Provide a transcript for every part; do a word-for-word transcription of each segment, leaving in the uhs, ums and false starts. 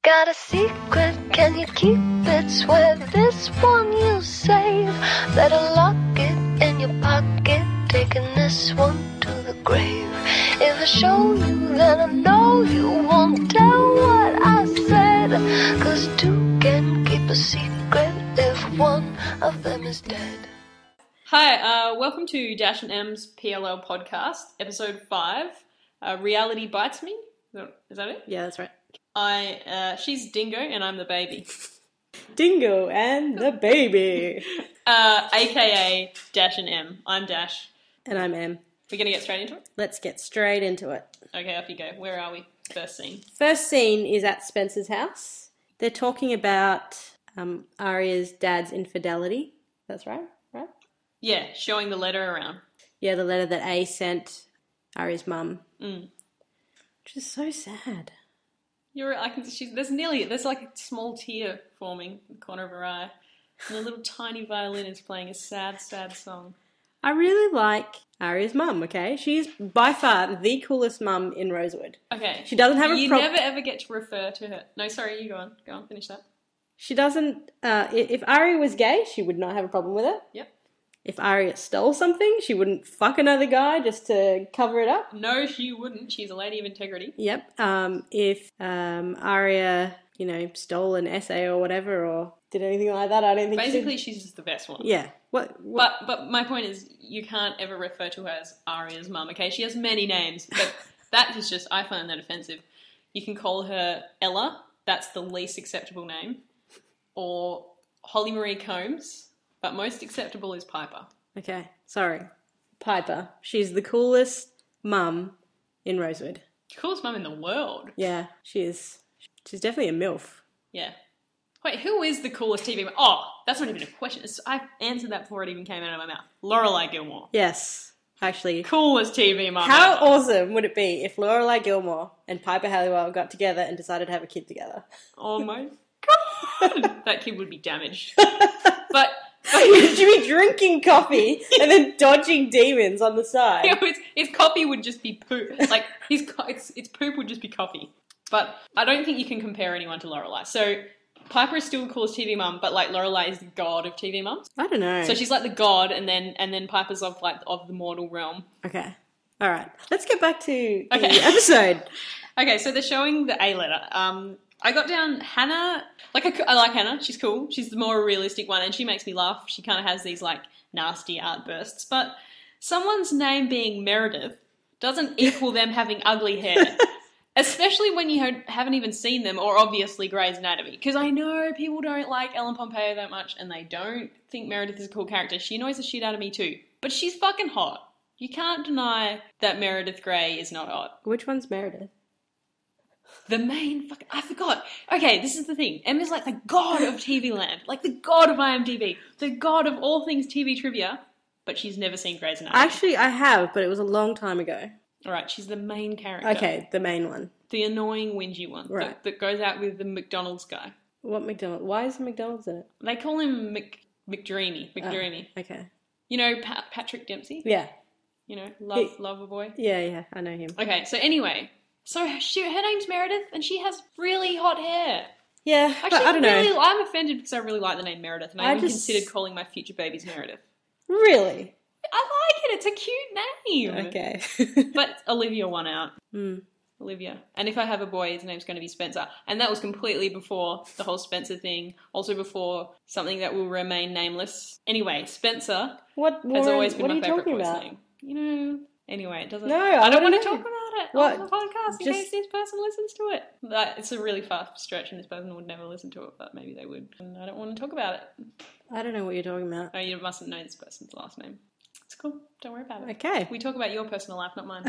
got a secret, can you keep it? Swear this one you save. Better lock it in your pocket, taking this one to the grave. If I show you, then I know you won't tell what I said. Cause two can keep a secret if one of them is dead. Hi, uh, welcome to Dash and M's P L L podcast, episode five, uh, Reality Bites Me. Is that it? Yeah, that's right. I, uh, she's Dingo and I'm the baby. Dingo and the baby. uh, A K A Dash and M. I'm Dash. And I'm M. We're going to get straight into it? Let's get straight into it. Okay, off you go. Where are we? First scene. First scene is at Spencer's house. They're talking about um, Arya's dad's infidelity. That's right, right? Yeah, showing the letter around. Yeah, the letter that A sent Arya's mum. Mm. Which is so sad. You're, I can. She's, there's nearly. There's like a small tear forming in the corner of her eye, and a little tiny violin is playing a sad, sad song. I really like Arya's mum. Okay, she's by far the coolest mum in Rosewood. Okay, she doesn't have a. You pro- never ever get to refer to her. No, sorry, you go on. Go on, finish that. She doesn't. Uh, if Arya was gay, she would not have a problem with it. Yep. If Arya stole something, she wouldn't fuck another guy just to cover it up. No, she wouldn't. She's a lady of integrity. Yep. Um, if um, Arya, you know, stole an essay or whatever, or did anything like that, I don't think. Basically, she'd... she's just the best one. Yeah. What, what? But but my point is, you can't ever refer to her as Arya's mum. Okay, she has many names, but that is just I find that offensive. You can call her Ella. That's the least acceptable name, or Holly Marie Combs. But most acceptable is Piper. Okay, sorry. Piper. She's the coolest mum in Rosewood. Coolest mum in the world. Yeah, she is. She's definitely a MILF. Yeah. Wait, who is the coolest T V mum? Oh, that's not even a question. It's, I answered that before it even came out of my mouth. Lorelai Gilmore. Yes, actually. Coolest T V mum How ever. awesome would it be if Lorelai Gilmore and Piper Halliwell got together and decided to have a kid together? Oh my god. That kid would be damaged. But... Would you be drinking coffee and then dodging demons on the side? You know, his, his coffee would just be poop. Like, his its, its poop would just be coffee. But I don't think you can compare anyone to Lorelai. So, Piper is still the coolest T V mum, but, like, Lorelai is the god of T V mums. I don't know. So she's like the god, and then and then Piper's of, like, of the mortal realm. Okay. All right. Let's get back to the okay. episode. Okay, so they're showing the A letter. Um... I got down Hannah, like I, I like Hannah, she's cool, she's the more realistic one and she makes me laugh, she kind of has these like nasty outbursts, but someone's name being Meredith doesn't equal them having ugly hair, especially when you haven't even seen them or obviously Grey's Anatomy, because I know people don't like Ellen Pompeo that much and they don't think Meredith is a cool character, she annoys the shit out of me too, but she's fucking hot. You can't deny that Meredith Grey is not hot. Which one's Meredith? The main fucking... I forgot. Okay, this is the thing. Emma's like the god of T V land. Like the god of IMDb. The god of all things T V trivia. But she's never seen Grey's Anatomy. Actually, I have, but it was a long time ago. Alright, she's the main character. Okay, the main one. The annoying, whingy one. Right. That, that goes out with the McDonald's guy. What McDonald's? Why is the McDonald's in it? They call him Mc, McDreamy. McDreamy. Oh, okay. You know pa- Patrick Dempsey? Yeah. You know, love, he, lover boy? Yeah, yeah, I know him. Okay, so anyway... So she, her name's Meredith, and she has really hot hair. Yeah, Actually, but I don't really, know. I'm offended because I really like the name Meredith, and I, I even just... considered calling my future babies Meredith. Really? I like it. It's a cute name. Okay. But Olivia won out. Mm. Olivia. And if I have a boy, his name's going to be Spencer. And that was completely before the whole Spencer thing. Also before something that will remain nameless. Anyway, Spencer what, has Warren, always been what my you favourite talking boy's about? name. You know... Anyway, it doesn't... No, I, I don't want to know. talk about it What? on the podcast in Just... case this person listens to it. That, it's a really fast stretch and this person would never listen to it, but maybe they would. And I don't want to talk about it. I don't know what you're talking about. Oh, you mustn't know this person's last name. It's cool. Don't worry about it. Okay. We talk about your personal life, not mine.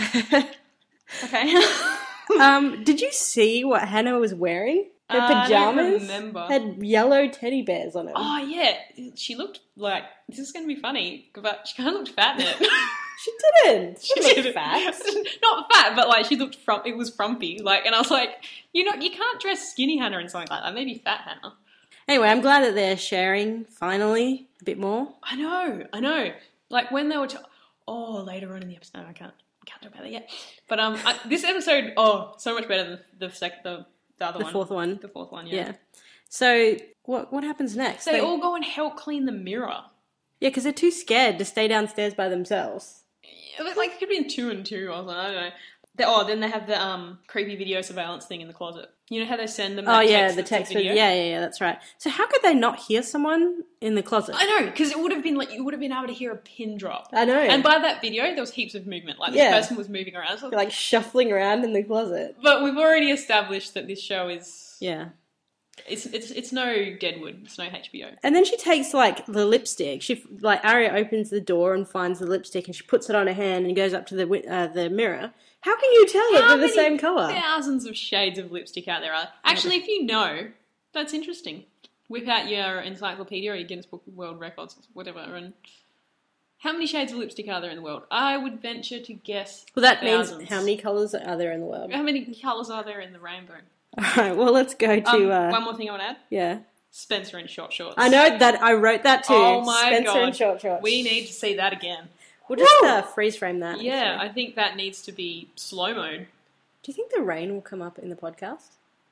Okay. um, did you see what Hannah was wearing? Her Uh, pajamas I don't remember. had yellow teddy bears on them. Oh, yeah. She looked like... This is going to be funny, but she kind of looked fat in it. She didn't. She, She didn't did fat. Not fat, but like she looked frump. It was frumpy. Like, and I was like, you know, you can't dress skinny Hannah in something like that. Maybe fat Hannah. Anyway, I'm glad that they're sharing finally a bit more. I know, I know. Like when they were, t- oh, later on in the episode, no, I can't, I can't talk about that yet. But um, I, this episode, oh, so much better than the sec- the The other The one. fourth one. The fourth one, yeah. Yeah. So what what happens next? They, all go and help clean the mirror. Yeah, because they're too scared to stay downstairs by themselves. It was like it could be in two and two or something. I don't know. They, oh, then they have the um creepy video surveillance thing in the closet. You know how they send them? Oh that yeah, text the that's a text. video? Yeah, yeah, yeah. That's right. So how could they not hear someone in the closet? I know, because it would have been like you would have been able to hear a pin drop. I know. And by that video, there was heaps of movement. Like this Yeah. person was moving around. So, like shuffling around in the closet. but we've already established that this show is Yeah. it's it's it's no Deadwood. It's no H B O. And then she takes like the lipstick. She like Arya opens the door and finds the lipstick, and she puts it on her hand and goes up to the wi- uh, the mirror. How can you tell that How they're the many same color? Thousands of shades of lipstick out there are. Actually, if you know, that's interesting. Whip out your encyclopedia or your Guinness Book of World Records, whatever, and how many shades of lipstick are there in the world? I would venture to guess. Well, that thousands. means how many colors are there in the world? How many colours are there in the rainbow? All right. Well, let's go to Um, uh, one more thing I want to add: yeah. Spencer in short shorts. I know that I wrote that too. Oh my Spencer god! in short shorts. We need to see that again. We'll just Woo! uh, freeze frame that. Yeah, actually. I think that needs to be slow mode. Do you think the rain will come up in the podcast?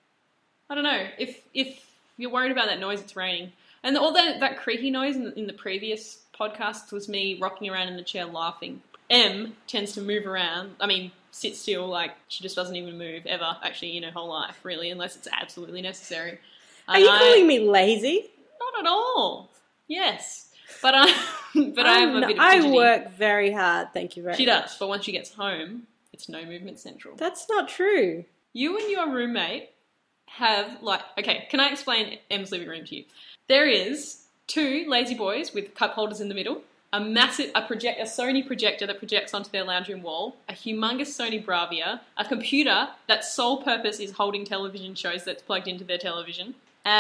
I don't know. If if you're worried about that noise, it's raining. And all that, that creaky noise in, in the previous podcast was me rocking around in the chair laughing. M tends to move around. I mean, sit still, like she just doesn't even move ever, actually, in her whole life, really, unless it's absolutely necessary. Are you calling me lazy? Not at all. Yes. But I but I am a I'm- bit of I fidgety. work very hard, thank you very She much. does, but once she gets home, it's no movement central. That's not true. You and your roommate have, like, okay, can I explain M's living room to you? There is two lazy boys with cup holders in the middle, a massive, a project, a Sony projector that projects onto their lounge room wall, a humongous Sony Bravia, a computer that sole purpose is holding television shows that's plugged into their television,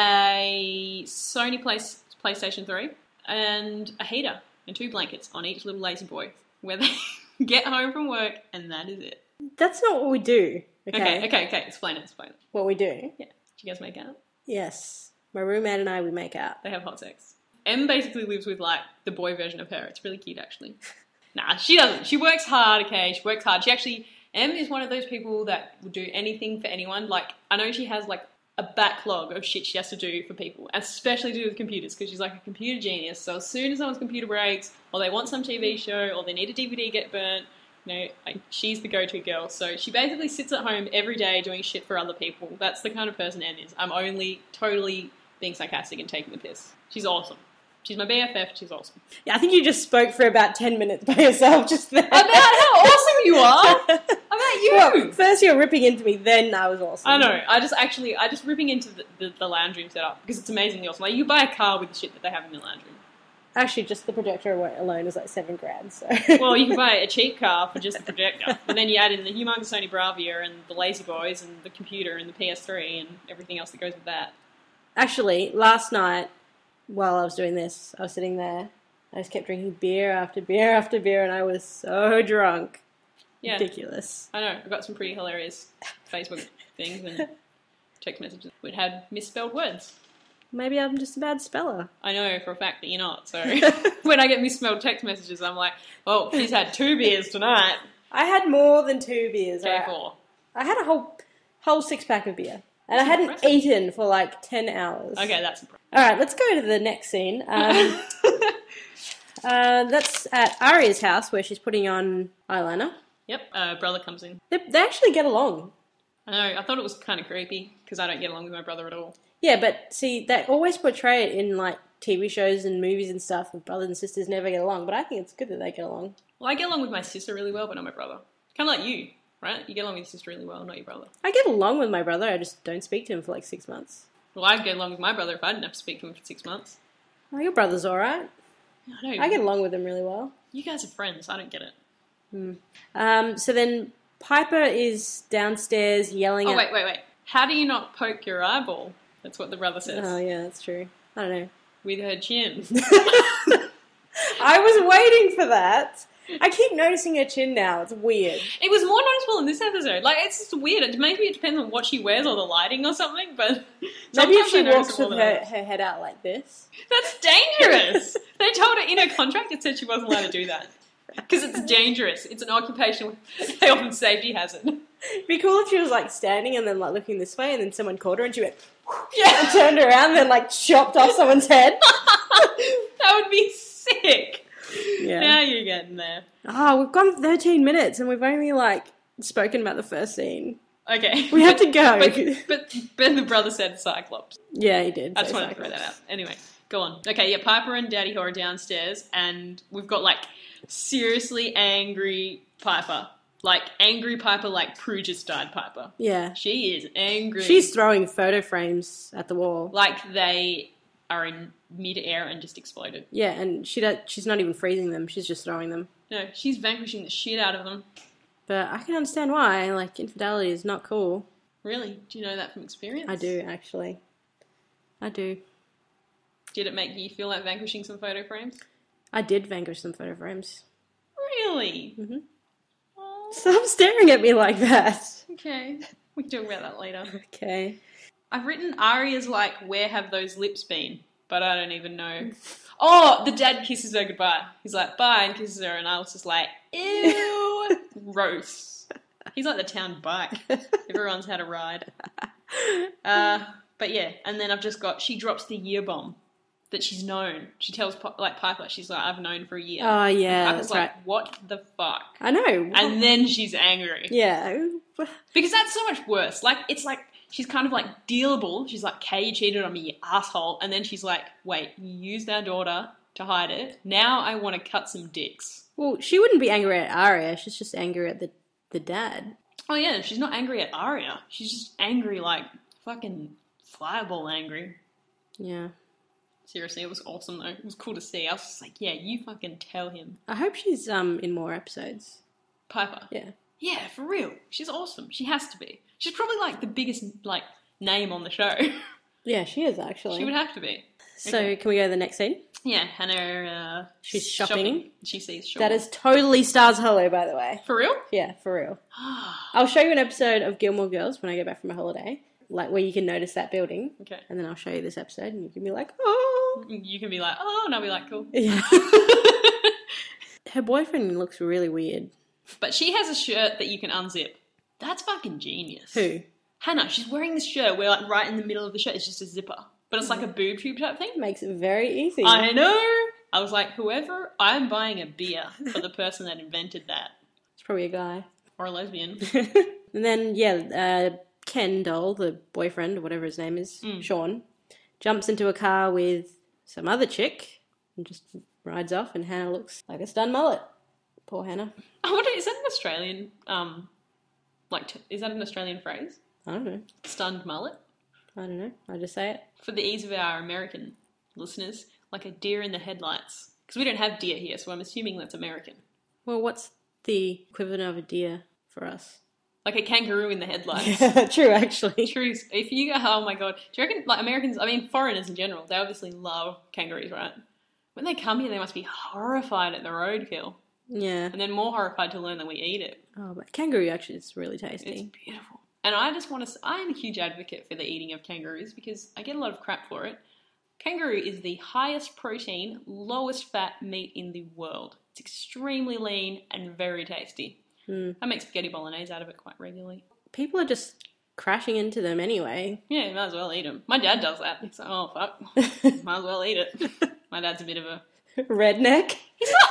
a Sony Play, PlayStation three, and a heater and two blankets on each little lazy boy where they get home from work, and that is it. That's not what we do. Okay. Okay, okay, okay, explain it, explain it. What we do? Yeah. Do you guys make out? Yes. My roommate and I, we make out. They have hot sex. Em basically lives with, like, the boy version of her. It's really cute, actually. Nah, she doesn't. She works hard, okay? She works hard. She actually... Em is one of those people that will do anything for anyone. Like, I know she has, like, a backlog of shit she has to do for people, especially to do with computers, because she's, like, a computer genius. So as soon as someone's computer breaks, or they want some T V show, or they need a D V D get burnt, you know, like, she's the go-to girl. So she basically sits at home every day doing shit for other people. That's the kind of person Em is. I'm only totally being sarcastic and taking the piss. She's awesome. She's my B F F. She's awesome. Yeah, I think you just spoke for about ten minutes by yourself just there. About how awesome you are. About you. Well, first you were ripping into me, then I was awesome. I know. I just actually, I just ripping into the, the, the lounge room setup because it's amazingly awesome. Like, you buy a car with the shit that they have in the lounge room. Actually, just the projector alone is like seven grand, so... Well, you can buy a cheap car for just the projector. And then you add in the humongous Sony Bravia and the Lazy Boys and the computer and the P S three and everything else that goes with that. Actually, last night, while I was doing this, I was sitting there, I just kept drinking beer after beer after beer, and I was so drunk. Yeah. Ridiculous. I know. I've got some pretty hilarious Facebook things and text messages that had misspelled words. Maybe I'm just a bad speller. I know for a fact that you're not, so when I get misspelled text messages, I'm like, well, she's had two beers tonight. I had more than two beers. Okay, right? four. I had a whole whole six pack of beer. And That's I hadn't impressive. eaten for like ten hours. Okay, that's impressive. Alright, let's go to the next scene. Um, uh, that's at Arya's house where she's putting on eyeliner. Yep, uh, brother comes in. They, they actually get along. I know, I thought it was kind of creepy, because I don't get along with my brother at all. Yeah, but see, they always portray it in like T V shows and movies and stuff, and brothers and sisters never get along, but I think it's good that they get along. Well, I get along with my sister really well, but not my brother. Kind of like you, right? You get along with your sister really well, not your brother. I get along with my brother, I just don't speak to him for like six months. Well, I'd get along with my brother if I didn't have to speak to him for six months. Oh, your brother's alright. I know. I get along with him really well. You guys are friends, I don't get it. Um, so then Piper is downstairs yelling Oh, at... wait, wait, wait. How do you not poke your eyeball? That's what the brother says. Oh, yeah, that's true. I don't know. With her chin. I was waiting for that. I keep noticing her chin now. It's weird. It was more noticeable in this episode. Like, it's just weird. It, maybe it depends on what she wears or the lighting or something, but Maybe if sometimes she I notice walks it more with than her, others. her head out like this. That's dangerous. They told her in her contract it said she wasn't allowed to do that. Because it's dangerous. It's an occupation with health and safety hazard. It'd be cool if she was like standing and then like looking this way, and then someone called her and she went, Yeah. and turned around and then like chopped off someone's head. That would be sick. Yeah. Now you're getting there. Oh, we've gone thirteen minutes and we've only like spoken about the first scene. Okay. We have to go. But, but Ben the brother said Cyclops. Yeah, he did. I just say wanted to throw Cyclops. that out. Anyway, go on. Okay, yeah, Piper and Daddy Horror downstairs, and we've got like seriously angry Piper. Like angry Piper, like Prue just died Piper. Yeah. She is angry. She's throwing photo frames at the wall. like they are in mid-air and just exploded. Yeah, and she does, she's not even freezing them. She's just throwing them. No, she's vanquishing the shit out of them. But I can understand why. Like, infidelity is not cool. Really? Do you know that from experience? I do, actually. I do. Did it make you feel like vanquishing some photo frames? I did vanquish some photo frames. Really? Mhm. Oh, Stop staring at me like that. okay. We can talk about that later. Okay. I've written Arya's like, where have those lips been? But I don't even know. Oh, the dad kisses her goodbye. He's like, bye, and kisses her, and I was just like, ew, gross. He's like the town bike. Everyone's had a ride. Uh, but yeah, and then I've just got, she drops the year bomb that she's known. She tells, like, Piper, she's like, I've known for a year. Oh, yeah, Piper's that's like, right. what the fuck? I know. And then she's angry. Yeah. Because that's so much worse. Like, it's like, she's kind of like dealable. She's like, Kay, you cheated on me, you asshole. And then she's like, wait, you used our daughter to hide it. Now I want to cut some dicks. Well, she wouldn't be angry at Arya. She's just angry at the, the dad. Oh yeah, she's not angry at Arya. She's just angry, like, fucking fireball angry. Yeah. Seriously, it was awesome though. It was cool to see. I was just like, yeah, you fucking tell him. I hope she's um in more episodes. Piper. Yeah. Yeah, for real. She's awesome. She has to be. She's probably like the biggest, like, name on the show. Yeah, she is actually. She would have to be. So Okay. can we go to the next scene? Yeah, Hannah, uh... She's shopping. She sees Sean. That is totally Stars Hollow, by the way. For real? Yeah, for real. I'll show you an episode of Gilmore Girls when I get back from a holiday, like where you can notice that building, Okay. and then I'll show you this episode, and you can be like, oh. You can be like, oh, and I'll be like, cool. Yeah. Her boyfriend looks really weird. But she has a shirt that you can unzip. That's fucking genius. Who? Hannah, she's wearing this shirt where, like, right in the middle of the shirt is just a zipper. But it's like a boob tube type thing. Makes it very easy. I know! I was like, whoever, I'm buying a beer for the person that invented that. It's probably a guy. Or a lesbian. And then, yeah, uh, Ken Doll, the boyfriend, or whatever his name is, Mm. Sean, jumps into a car with some other chick and just rides off, and Hannah looks like a stunned mullet. Poor Hannah. I wonder, is that an Australian, um, like, t- is that an Australian phrase? I don't know. Stunned mullet? I don't know. I just say it. For the ease of our American listeners, like a deer in the headlights. Because we don't have deer here, so I'm assuming that's American. Well, what's the equivalent of a deer for us? Like a kangaroo in the headlights. Yeah, true, actually. True. If you go, oh my god, do you reckon, like, Americans, I mean, foreigners in general, they obviously love kangaroos, right? When they come here, they must be horrified at the roadkill. Yeah. And then more horrified to learn that we eat it. Oh, but kangaroo actually is really It's tasty. beautiful. And I just want to, I am a huge advocate for the eating of kangaroos because I get a lot of crap for it. Kangaroo is the highest protein, lowest fat meat in the world. It's extremely lean and very tasty. Mm. I make spaghetti bolognese out of it quite regularly. People are just crashing into them anyway. Yeah, you might as well eat them. My dad does that. He's like, oh, fuck. Might as well eat it. My dad's a bit of a... Redneck? He's not...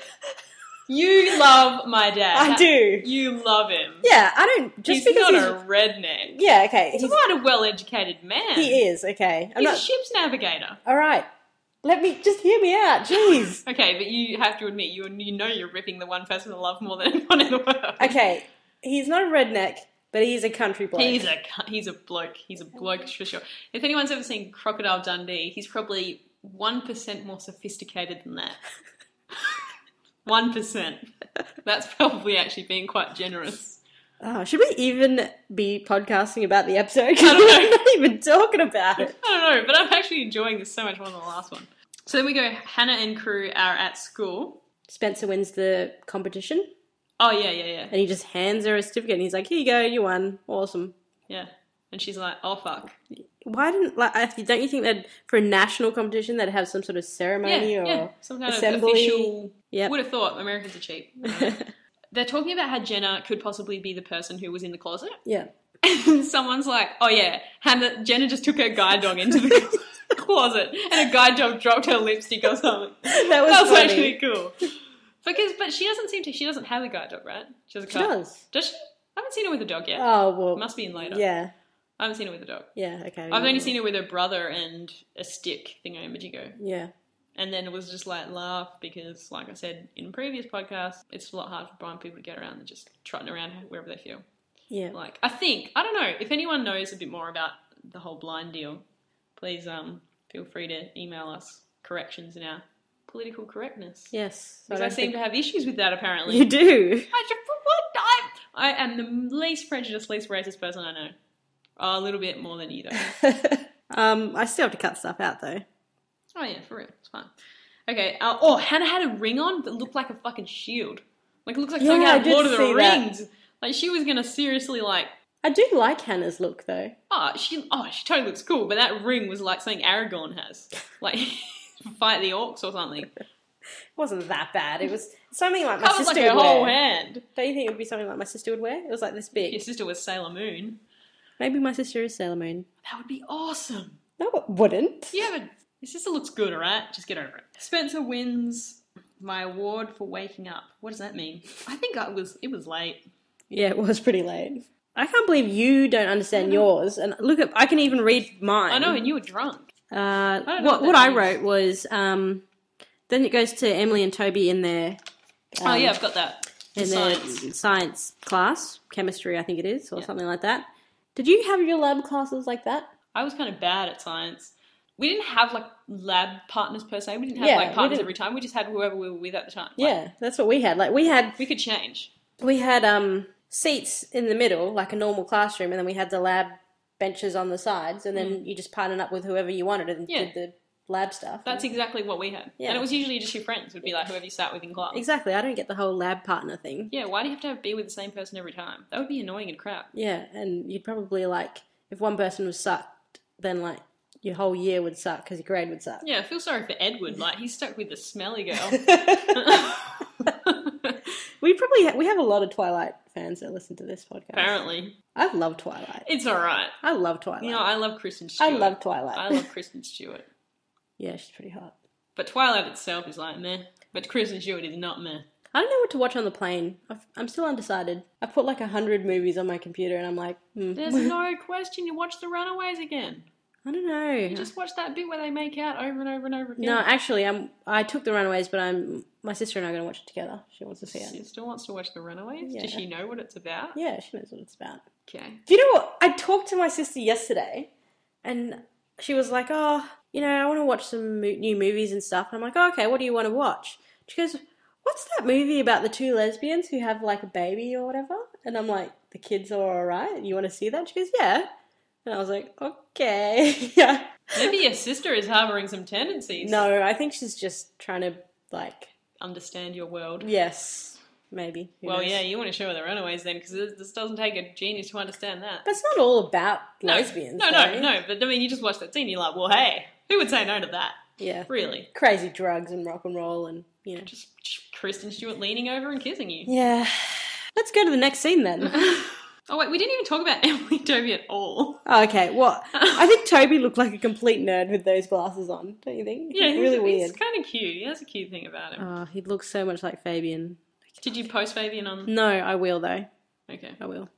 You love my dad. I do. You love him. Yeah, I don't... Just he's because not he's... a redneck. Yeah, okay. He's, He's, quite a well-educated man. he is, okay. I'm He's not... a ship's navigator. All right. Let me... Just hear me out. Jeez. Okay, but you have to admit, you you know you're ripping the one person I love more than anyone in the world. Okay. He's not a redneck, but he's a country bloke. He's a cu- he's a bloke. He's a bloke for sure. If anyone's ever seen Crocodile Dundee, he's probably one percent more sophisticated than that. One percent. That's probably actually being quite generous. Oh, should we even be podcasting about the episode? I don't know. We're not even talking about it. I don't know, but I'm actually enjoying this so much more than the last one. So then we go. Hannah and crew are at school. Spencer wins the competition, Oh yeah, yeah, yeah, and he just hands her a certificate, and he's like, "Here you go, you won. Awesome." yeah. And she's like, "Oh fuck." Why didn't like? I- Don't you think that for a national competition they'd have some sort of ceremony Yeah, or yeah. Some kind assembly? of official. Yep. Would have thought Americans are cheap. they're talking about how Jenna could possibly be the person who was in the closet. Yeah. And someone's like, oh yeah, Hannah, Jenna just took her guide dog into the closet and a guide dog dropped her lipstick or something. That was, that was funny. actually cool. Because, but she doesn't seem to, she doesn't have a guide dog, right? She has a She car. does. Does she? I haven't seen her with a dog yet. Oh, well. It must be in later. Yeah. I haven't seen her with a dog. Yeah, okay. I've only seen her with her brother and a stick thingamajiggo. Yeah. And then it was just like laugh because, like I said in previous podcasts, it's a lot harder for blind people to get around than just trotting around wherever they feel. Yeah. Like, I think, I don't know, if anyone knows a bit more about the whole blind deal, please um feel free to email us corrections in our political correctness. Yes. Because I, don't seem think- to have issues with that, apparently. You do. I just, what? I, I am the least prejudiced, least racist person I know. Oh, a little bit more than you, though. um, I still have to cut stuff out, though. Oh, yeah, for real. It's fine. Okay. Uh, oh, Hannah had a ring on that looked like a fucking shield. Like, it looks like Yeah, something I out of did Lord of the see that. Rings. Like, she was going to seriously, like, I do like Hannah's look, though. oh, she oh, she totally looks cool, but that ring was like something Aragorn has. Like, fight the orcs or something. It wasn't that bad. It was something like my Covers sister like her would whole wear. hand. Don't you think it would be something like my sister would wear? It was like this big. Your sister was Sailor Moon. Maybe my sister is Sailor Moon. That would be awesome. No, it wouldn't. Yeah, but your sister looks good, alright? Just get over it. Spencer wins my award for waking up. What does that mean? I think I was it was late. Yeah, it was pretty late. I can't believe you don't understand yours. And look, at I can even read mine. I know, and you were drunk. Uh, don't know what what what that I means. wrote was um, then it goes to Emily and Toby in their oh um, yeah, I've got that. The in their science. science class, chemistry I think it is, or Yeah. something like that. Did you have your lab classes like that? I was kind of bad at science. We didn't have like lab partners per se. We didn't have Yeah, like we partners didn't. every time. We just had whoever we were with at the time. Like, Yeah, that's what we had. Like we had we could change. we had um seats in the middle, like a normal classroom, and then we had the lab benches on the sides, and then you just partnered up with whoever you wanted and Yeah. did the lab stuff. That's exactly what we had. Yeah. And it was usually just your friends. Would be like whoever you sat with in class. Exactly. I don't get the whole lab partner thing. Yeah, why do you have to have, be with the same person every time? That would be annoying and crap. Yeah, and you'd probably like if one person was sucked, then like your whole year would suck because your grade would suck. Yeah, I feel sorry for Edward. Like, he's stuck with the smelly girl. We probably ha- we have a lot of Twilight fans that listen to this podcast. Apparently. I love Twilight. It's alright. I love Twilight. You know, I love Kristen I Stewart. love Twilight. I love Kristen Stewart. Yeah, she's pretty hot. But Twilight itself is like meh. But Kristen Stewart is not meh. I don't know what to watch on the plane. I've, I'm still undecided. I put like a hundred movies on my computer, and I'm like, hmm. There's no question you watch The Runaways again. I don't know. You just watch that bit where they make out over and over and over again. No, actually, I'm. I took The Runaways, but I'm. My sister and I are going to watch it together. She wants to see it. Sister wants to watch The Runaways? Yeah. Does she know what it's about? Yeah, she knows what it's about. Okay. Do you know what? I talked to my sister yesterday, and she was like, "Oh, you know, I want to watch some mo- new movies and stuff." And I'm like, oh, "Okay, what do you want to watch?" She goes, "What's that movie about the two lesbians who have like a baby or whatever?" And I'm like, "The kids are all right. You want to see that?" She goes, "Yeah." And I was like, "Okay, yeah." Maybe your sister is harbouring some tendencies. No, I think she's just trying to like, Understand your world. yes, maybe. Who Well, knows? yeah, you want to show her The Runaways then, because this, this doesn't take a genius to understand that. But it's not all about No, lesbians. No, no, though. no. But I mean, you just watch that scene, you're like, well, hey, who would say no to that? Yeah, Really? crazy drugs and rock and roll and you know. Just, just Kristen Stewart leaning over and kissing you. Yeah. Let's go to the next scene then. Oh wait, we didn't even talk about Emily and Toby at all. Oh, okay, well, I think Toby looked like a complete nerd with those glasses on, don't you think? Yeah, He's he's, really he's weird. kind of cute. He has a cute thing about him. Oh, he looks so much like Fabian. Did you post Fabian on? No, I will though. Okay. I will.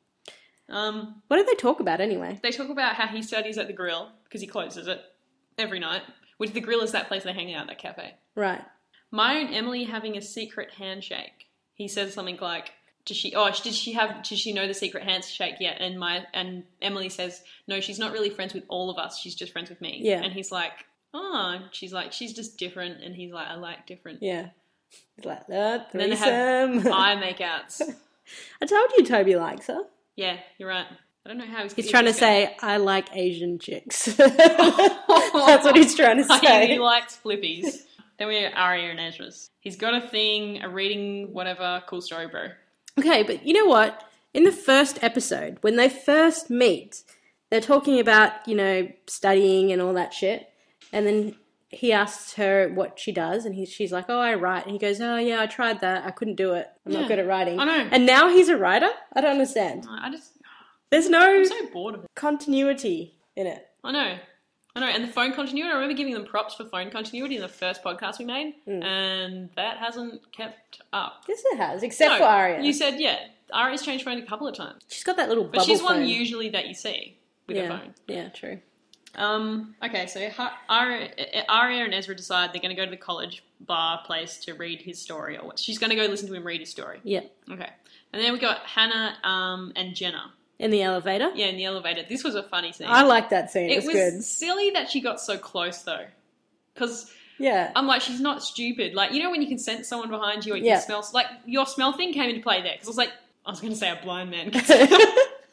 Um, What did they talk about anyway? they talk about how he studies at the Grill because he closes it every night. Which the Grill is that place they hang out, that cafe. Right. Maya and Emily having a secret handshake. He says something like, "Does she? Oh, did she have? Does she know the secret handshake yet?" And my and Emily says, "No, she's not really friends with all of us. She's just friends with me." Yeah. And he's like, "Oh," she's like, "She's just different." And he's like, "I like different." Yeah. He's like, that And then they have threesome. eye makeouts. I told you Toby likes her. Yeah, you're right. I don't know how he's. He's trying to say, I like Asian chicks. That's what he's trying to say. He likes flippies. Then we have Aria and Ezra's. He's got a thing, a reading, whatever. Cool story, bro. Okay, but you know what? In the first episode, when they first meet, they're talking about, you know, studying and all that shit. And then he asks her what she does, and he, she's like, oh, I write. And he goes, oh, yeah, I tried that. I couldn't do it. I'm Yeah. not good at writing. I know. And now he's a writer? I don't understand. I just, There's no I'm so bored of it. continuity in it. I know. I know. And the phone continuity, I remember giving them props for phone continuity in the first podcast we made, Mm. and that hasn't kept up. Yes, it has, except No, for Arya. You said, yeah, Arya's changed phone a couple of times. She's got that little But bubble she's one phone. usually that you see with yeah. a phone. Yeah, true. Um, okay, so Ha- Arya, Arya and Ezra decide they're going to go to the college bar place to read his story. Or what? She's going to go listen to him read his story. Yeah. Okay. And then we got Hannah um, and Jenna. In the elevator? Yeah, in the elevator. This was a funny scene. I like that scene. it It's was good. silly that she got so close, though. Because Yeah. I'm like, she's not stupid. Like, you know when you can sense someone behind you or you Yeah. can smell... Like, your smell thing came into play there. Because I was like... I was going to say a blind man could smell.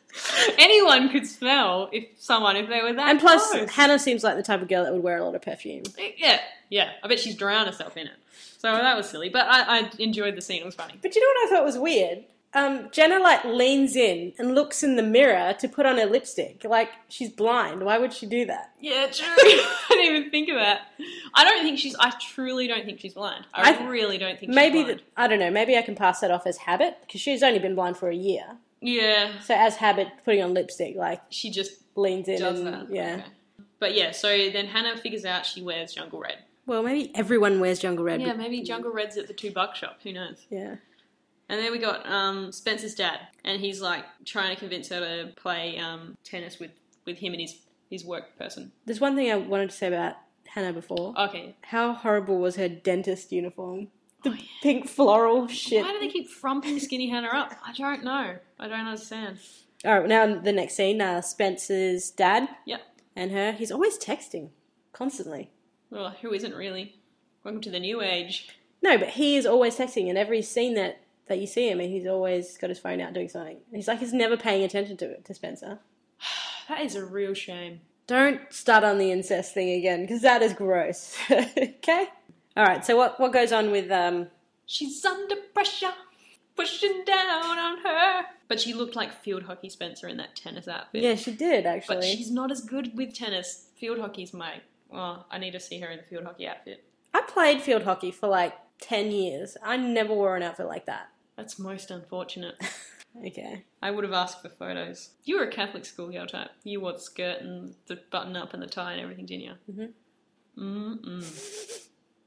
Anyone could smell if someone, if they were that And plus, close. Hannah seems like the type of girl that would wear a lot of perfume. Yeah, yeah. I bet she's drowned herself in it. So that was silly. But I, I enjoyed the scene. It was funny. But you know what I thought was weird? Um, Jenna, like, leans in and looks in the mirror to put on her lipstick. Like, she's blind. Why would she do that? Yeah, true. I didn't even think of that. I don't think she's... I truly don't think she's blind. I, I- really don't think Maybe, she's blind. the, I don't know, maybe I can pass that off as habit, because she's only been blind for a year. Yeah, So as habit, putting on lipstick, like, she just leans in does and, that. yeah. Okay. But yeah, so then Hannah figures out she wears Jungle Red. Well, maybe everyone wears Jungle Red. Yeah, but- maybe Jungle Red's at the two buck shop. Who knows? Yeah. And then we got um, Spencer's dad, and he's like trying to convince her to play um, tennis with, with him and his, his work person. There's one thing I wanted to say about Hannah before. Okay. How horrible was her dentist uniform? The Oh, yeah. pink floral shit. Why do they keep frumping skinny Hannah up? I don't know. I don't understand. All right, now the next scene, uh, Spencer's dad Yep. and her. He's always texting, constantly. Well, who isn't really? Welcome to the new age. No, but he is always texting, and every scene that, that you see him in, he's always got his phone out doing something. He's like, he's never paying attention to it, to Spencer. That is a real shame. Don't start on the incest thing again, because that is gross. Okay? All right, so what, what goes on with... um? She's under pressure, pushing down on her. But she looked like field hockey Spencer in that tennis outfit. Yeah, she did, actually. But she's not as good with tennis. Field hockey's my... Well, I need to see her in the field hockey outfit. I played field hockey for like ten years. I never wore an outfit like that. That's most unfortunate. Okay. I would have asked for photos. You were a Catholic schoolgirl type. You wore the skirt and the button up and the tie and everything, didn't you? Mm-hmm. Mm-mm.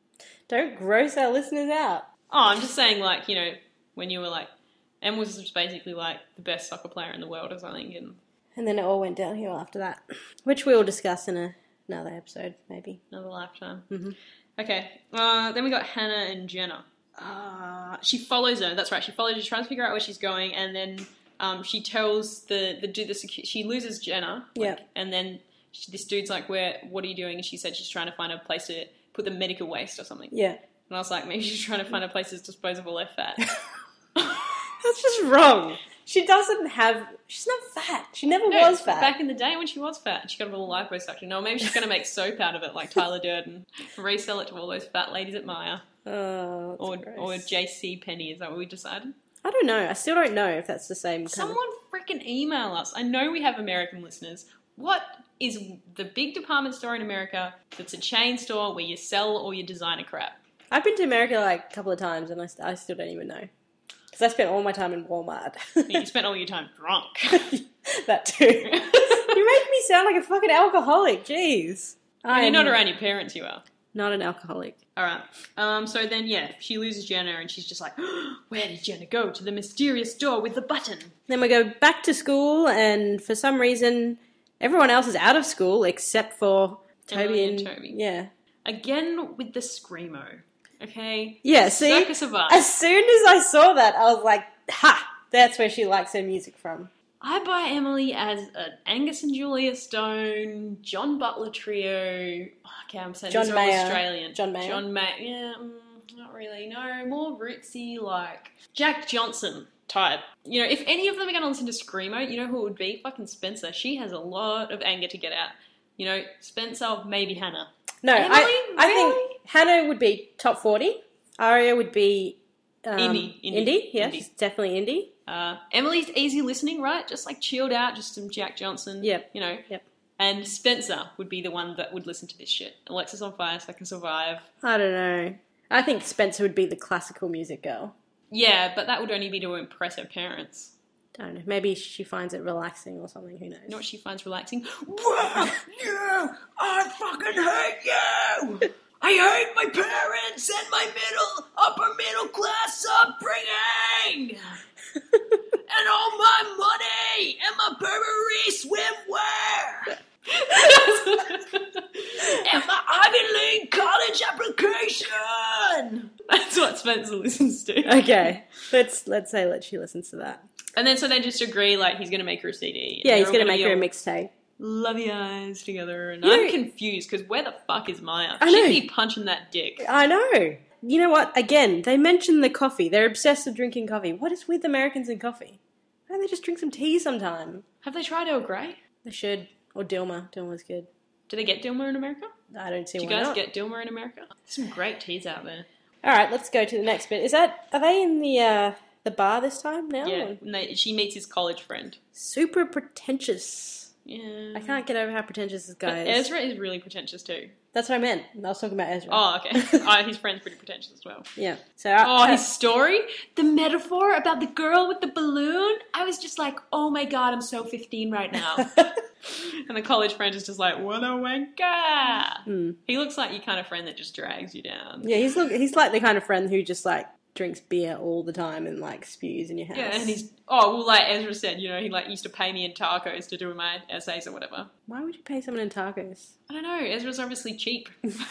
Don't gross our listeners out. Oh, I'm just saying, like, you know, when you were like... Em was just basically like the best soccer player in the world or something. And And then it all went downhill after that, which we'll discuss in a, another episode, maybe. another lifetime. Mhm. Okay. Uh, then we got Hannah and Jenna. Uh, she follows her. That's right. She follows her. She tries to figure out where she's going, and then um, she tells the the dude the secu- she loses Jenna. Like, Yeah. And then she, this dude's like, "Where? What are you doing?" And she said she's trying to find a place to put the medical waste or something. Yeah. And I was like, maybe she's trying to find a place to dispose of all her fat. That's just wrong. She doesn't have... She's not fat. She never No, was fat. Back in the day when she was fat, she got a little liposuction. No, maybe she's going to make soap out of it like Tyler Durden, resell it to all those fat ladies at Maya. Oh, Or that's or gross. J C Penney, is that what we decided? I don't know. I still don't know if that's the same kind Someone freaking email us. I know we have American listeners. What is the big department store in America that's a chain store where you sell all your designer crap? of... I've been to America like a couple of times and I, st- I still don't even know. Because I spent all my time in Walmart. You spent all your time drunk. That too. You make me sound like a fucking alcoholic. Jeez. When I you're am not around your parents, you are. not an alcoholic. All right. Um, so then, yeah, she loses Jenna and she's just like, where did Jenna go? To the mysterious door with the button. Then we go back to school, and for some reason, everyone else is out of school except for Toby Emily and, and Toby. Yeah. Again with the screamo. Okay? Yeah, see? Circus of Art. As soon as I saw that, I was like, ha! That's where she likes her music from. I buy Emily as an Angus and Julia Stone, John Butler trio. Okay, I'm saying John these are all Mayer. Australian. John Mayer. John Mayer. Yeah, mm, not really. No, more rootsy, like Jack Johnson type. You know, if any of them are going to listen to Screamo, you know who it would be? Fucking Spencer. She has a lot of anger to get out. You know, Spencer, maybe Hannah. No, Emily? I, I Really? think Hannah would be top forty. Aria would be... Um, Indie, indie, Indie, yeah, indie. she's definitely indie. Uh, Emily's easy listening, right? Just like chilled out, just some Jack Johnson. Yep. You know. Yep. And Spencer would be the one that would listen to this shit. Alexis on Fire, Second Survive. I don't know. I think Spencer would be the classical music girl. Yeah, but that would only be to impress her parents. I don't know. Maybe she finds it relaxing or something. Who knows? You know what she finds relaxing? Fuck you! I fucking hate you! I hate my parents and my middle, upper middle class upbringing! And all my money! And my Burberry swimwear! And my Ivy League college application! That's what Spencer listens to. Okay. Let's let's say that she listens to that. And then so they just agree, like, he's going to make her a C D. Yeah, he's going to make her a mixtape. Lovey eyes together. And You I'm know- confused, because where the fuck is Maya? I She'd know. be punching that dick. I know. You know what? Again, they mentioned the coffee. They're obsessed with drinking coffee. What is with Americans and coffee? Why don't they just drink some tea sometime? Have they tried Earl Grey? They should. Or Dilma. Dilma's good. Do they get Dilma in America? I don't see Do you why guys not. get Dilma in America? There's some great teas out there. All right, let's go to the next bit. Is that... Are they in the uh, the bar this time now? Yeah, and they, she meets his college friend. Super pretentious. Yeah. I can't get over how pretentious this guy But is. Ezra is really pretentious too. That's what I meant. I was talking about Ezra. Oh, okay. oh, his friend's pretty pretentious as well. Yeah. So, uh, Oh, his story? The metaphor about the girl with the balloon? I was just like, oh my god, I'm so fifteen right now. And the college friend is just like, what a wanker! Hmm. He looks like your kind of friend that just drags you down. Yeah, he's look, he's like the kind of friend who just like drinks beer all the time and like spews in your house. Yeah, and he's, oh, well, like Ezra said, you know, he like used to pay me in tacos to do my essays or whatever. Why would you pay someone in tacos? I don't know, Ezra's obviously cheap.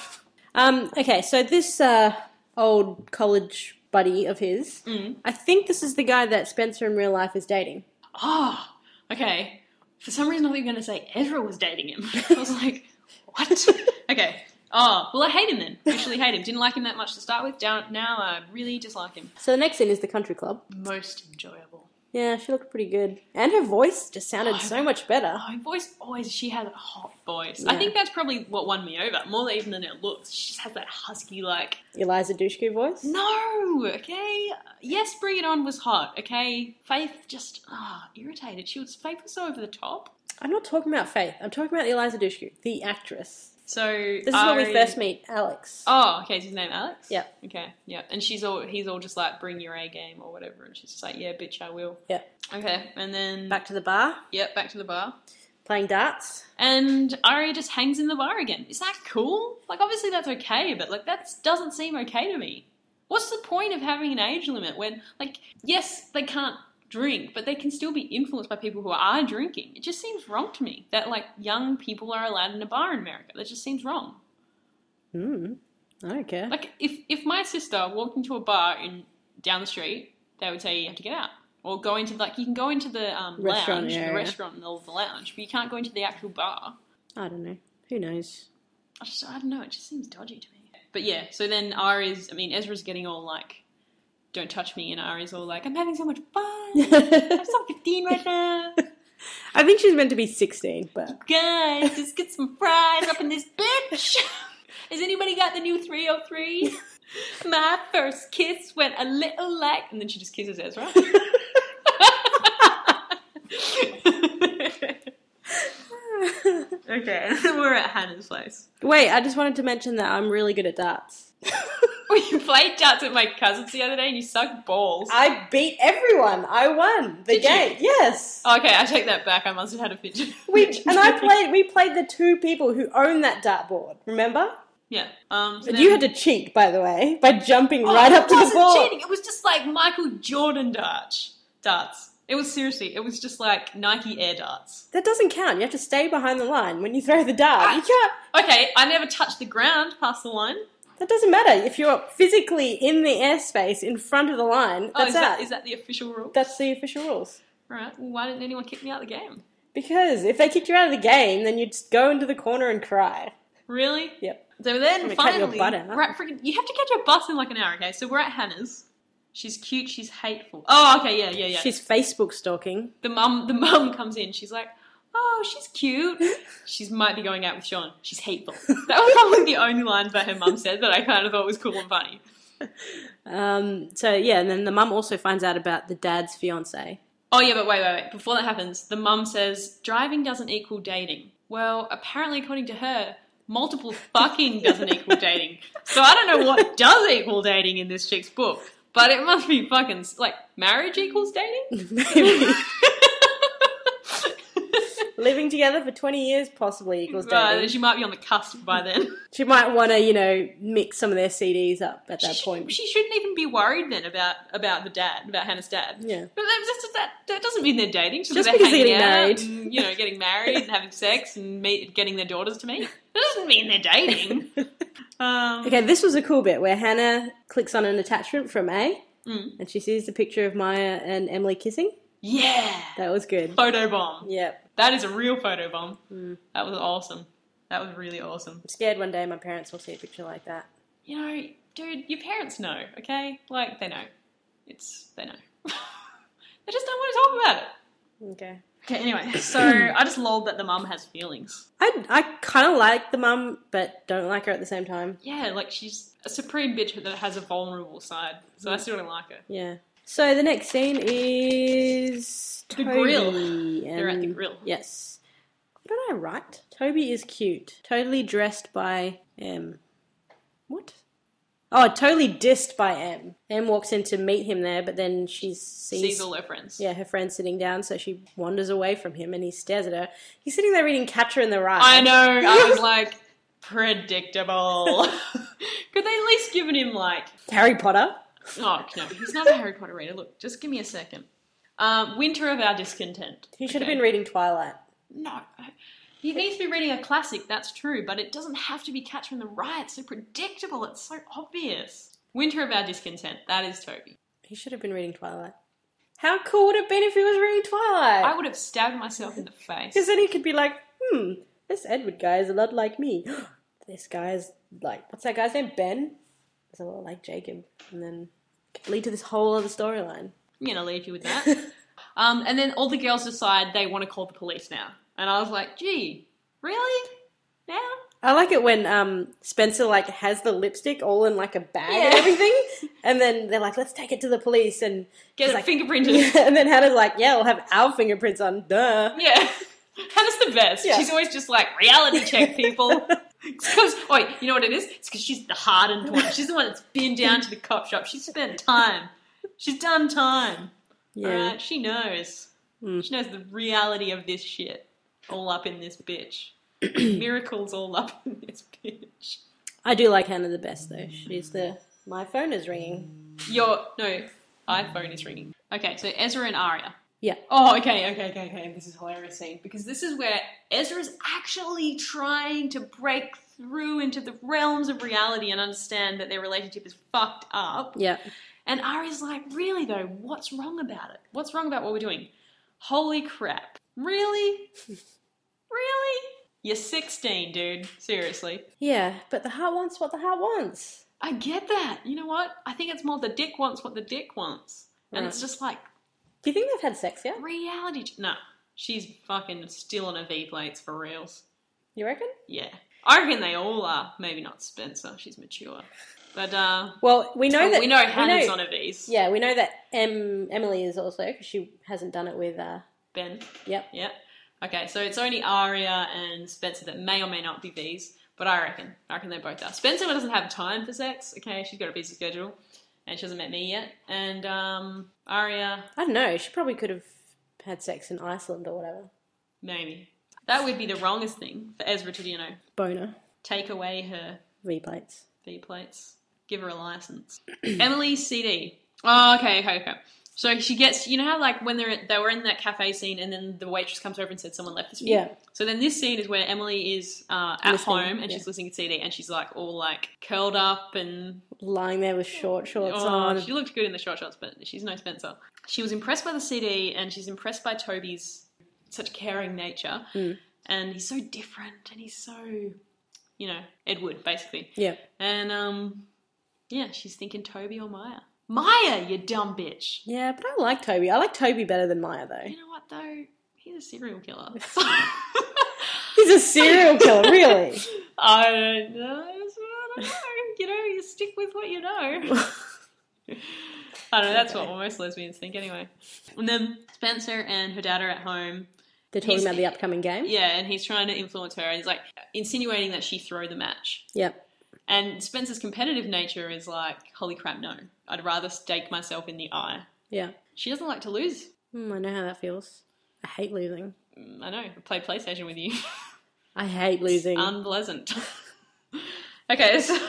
Um, okay, so this uh, old college buddy of his, Mm. I think this is the guy that Spencer in real life is dating. Oh, okay. For some reason I thought you were going to say Ezra was dating him. I was like, what? Okay. Oh, well I hate him then. Actually hate him. Didn't like him that much to start with. Down, now I really dislike him. So the next scene is the country club. Most enjoyable. Yeah, she looked pretty good. And her voice just sounded Oh, so much better. Oh, her voice always, she has a hot voice. Yeah. I think that's probably what won me over, more even than her looks. She just has that husky, like, Eliza Dushku voice? no, okay? Yes, Bring It On was hot, okay? Faith just, ah, irritated. She was, Faith was so over the top. I'm not talking about Faith. I'm talking about Eliza Dushku, the actress. So, This is where we Ari- first meet Alex. Oh, okay, is his name Alex? Yeah. Okay, yeah. And she's all, he's all just like, bring your A game or whatever. And she's just like, yeah, bitch, I will. Yeah. Okay, and then, Back to the bar, yep, back to the bar. playing darts. And Arya just hangs in the bar again. Is that cool? Like, obviously that's okay, but, like, that doesn't seem okay to me. What's the point of having an age limit when, like, yes, they can't drink, but they can still be influenced by people who are drinking? It just seems wrong to me that, like, young people are allowed in a bar in America. That just seems wrong. Hmm. I don't care. Like, if, if my sister walked into a bar in down the street, they would say you have to get out. Or go into, like, you can go into the um, Restaurant lounge, the area. restaurant and the, the lounge, but you can't go into the actual bar. I don't know. Who knows? I just, I don't know, it just seems dodgy to me. But yeah, so then Ari's, I mean, Ezra's getting all like, don't touch me, and Ari's all like, I'm having so much fun. I'm so fifteen right now. I think she's meant to be sixteen, but Guys, just get some fries up in this bitch. Has anybody got the new three oh three? My first kiss went a little like, and then she just kisses Ezra. Okay, and then we're at Hannah's place. wait, I just wanted to mention that I'm really good at darts. We played darts with my cousins the other day and you sucked balls. I beat everyone. I won the Did you? game. Yes. Okay, I take that back. I must have had a fidget. We and I played. We played the two people who own that dartboard. Remember? Yeah. Um, so And you then- had to cheat, by the way, by jumping Oh, right it up to the wasn't ball. cheating. It was just like Michael Jordan darts. Darts. It was seriously. It was just like Nike Air darts. That doesn't count. You have to stay behind the line when you throw the dart. You can't. Okay, I never touched the ground past the line. That doesn't matter. If you're physically in the airspace in front of the line, Oh, that's is that, out. is that the official rule? That's the official rules. Right. Well, why didn't anyone kick me out of the game? Because if they kicked you out of the game, then you'd just go into the corner and cry. Really? Yep. So then gonna cut your finally, butt out. we're at freaking, you have to catch your bus in like an hour. Okay, so we're at Hannah's. She's cute. She's hateful. Oh, okay, yeah, yeah, yeah. She's Facebook stalking. The mum, the mum comes in. She's like, "Oh, she's cute. She might be going out with Sean. She's hateful." That was probably the only lines that her mum said that I kind of thought was cool and funny. Um, so yeah, and then the mum also finds out about the dad's fiance. Oh yeah, but wait, wait, wait. Before that happens, the mum says driving doesn't equal dating. Well, apparently, according to her, multiple fucking doesn't equal dating. So I don't know what does equal dating in this chick's book, but it must be fucking, like, marriage equals dating? Maybe. Living together for twenty years possibly equals dating. Uh, she might be on the cusp by then. She might want to, you know, mix some of their C Ds up at that she, point. She shouldn't even be worried then about, about the dad, about Hannah's dad. Yeah. But that, that, that doesn't mean they're dating. Just they're because they're hanging getting out married. And, you know, getting married and having sex and meet, getting their daughters to meet. That doesn't mean they're dating. um, Okay, this was a cool bit where Hannah clicks on an attachment from A mm. and she sees the picture of Maya and Emily kissing. Yeah. That was good. Photobomb. Yep. That is a real photobomb. Mm. That was awesome. That was really awesome. I'm scared one day my parents will see a picture like that. You know, dude, your parents know, okay? Like, they know. It's, they know. They just don't want to talk about it. Okay. Okay, anyway, so I just lolled that the mum has feelings. I, I kind of like the mum, but don't like her at the same time. Yeah, like she's a supreme bitch that has a vulnerable side. So I still don't like her. Yeah. So the next scene is The Toby grill. and- They're at the grill. Yes. What did I write? Toby is cute. Totally dressed by M. What? Oh, totally dissed by M. M walks in to meet him there, but then she sees... Sees all her friends. Yeah, her friend sitting down, so she wanders away from him and he stares at her. He's sitting there reading Catcher in the Rye. I know. I was like, predictable. Could they at least given him like... Harry Potter. Oh, no, he's not a Harry Potter reader. Look, just give me a second. Um, Winter of Our Discontent. He should Okay. have been reading Twilight. No. He needs to be reading a classic, that's true, but it doesn't have to be Catcher in the Rye. It's so predictable. It's so obvious. Winter of Our Discontent. That is Toby. He should have been reading Twilight. How cool would it have been if he was reading Twilight? I would have stabbed myself in the face. Because then he could be like, hmm, this Edward guy is a lot like me. This guy is like, what's that guy's name? Ben? He's a lot like Jacob. And then it could lead to this whole other storyline. I'm going to leave you with that. um, and then all the girls decide they want to call the police now. And I was like, gee, really? Now? I like it when um, Spencer like has the lipstick all in like a bag and Yeah. everything. And then they're like, let's take it to the police. And Get she's it like, fingerprinted. Yeah, and then Hannah's like, yeah, we'll have our fingerprints on. Duh. Yeah. Hannah's the best. Yeah. She's always just like, reality check, people. It's because, wait, you know what it is? It's because she's the hardened one. She's the one that's been down to the cop shop. She's spent time. She's done time. Yeah. Alright? She knows. Mm. She knows the reality of this shit. All up in this bitch. Miracles all up in this bitch. I do like Hannah the best, though. She's the, my phone is ringing. Your, no, iPhone is ringing. Okay, so Ezra and Arya. Yeah. Oh, okay, okay, okay, okay. This is a hilarious scene because this is where Ezra's actually trying to break through into the realms of reality and understand that their relationship is fucked up. Yeah. And Arya's like, really though, what's wrong about it? What's wrong about what we're doing? Holy crap. Really? Really? You're sixteen, dude. Seriously. Yeah, but the heart wants what the heart wants. I get that. You know what? I think it's more the dick wants what the dick wants. And Right. it's just like, Do you think they've had sex yet? reality. ch- No. She's fucking still on her V-plates for reals. You reckon? Yeah. I reckon they all are. Maybe not Spencer. She's mature. But, uh... Well, we know oh, that we know Hannah's know- on her V's. Yeah, we know that em, Emily is also because she hasn't done it with. Uh, Ben. yep. Yep. Okay, so it's only Arya and Spencer that may or may not be V's, but I reckon. I reckon they both are. Spencer doesn't have time for sex, okay? She's got a busy schedule, and she hasn't met me yet. And, um, Arya, I don't know. She probably could have had sex in Iceland or whatever. maybe. That would be the wrongest thing for Ezra to, you know, Boner. take away her V plates. V-plates. Give her a license. Emily's C D. Oh, okay, okay, okay. So she gets, you know how like when they're they were in that cafe scene and then the waitress comes over and said someone left this for you? Yeah. So then this scene is where Emily is uh, at Listening, home and yeah. she's listening to C D and she's like all like curled up and Lying there with short shorts oh, on. she looked good in the short shots, but she's no Spencer. She was impressed by the C D and she's impressed by Toby's such caring nature. Mm. And he's so different and he's so, you know, Edward basically. Yeah. And um, yeah, she's thinking Toby or Maya. Maya, you dumb bitch. Yeah, but I like Toby. I like Toby better than Maya, though. You know what though? He's a serial killer. He's a serial killer, really. I don't know. I don't know. You know, you stick with what you know. I don't know. That's what most lesbians think, anyway. And then Spencer and her dad are at home, They're talking He's- about the upcoming game? Yeah, and he's trying to influence her, and he's like insinuating that she throw the match. Yep. And Spencer's competitive nature is like, holy crap, no. I'd rather stake myself in the eye. Yeah. She doesn't like to lose. Mm, I know how that feels. I hate losing. Mm, I know. I play PlayStation with you. I hate losing. Unpleasant. Okay, so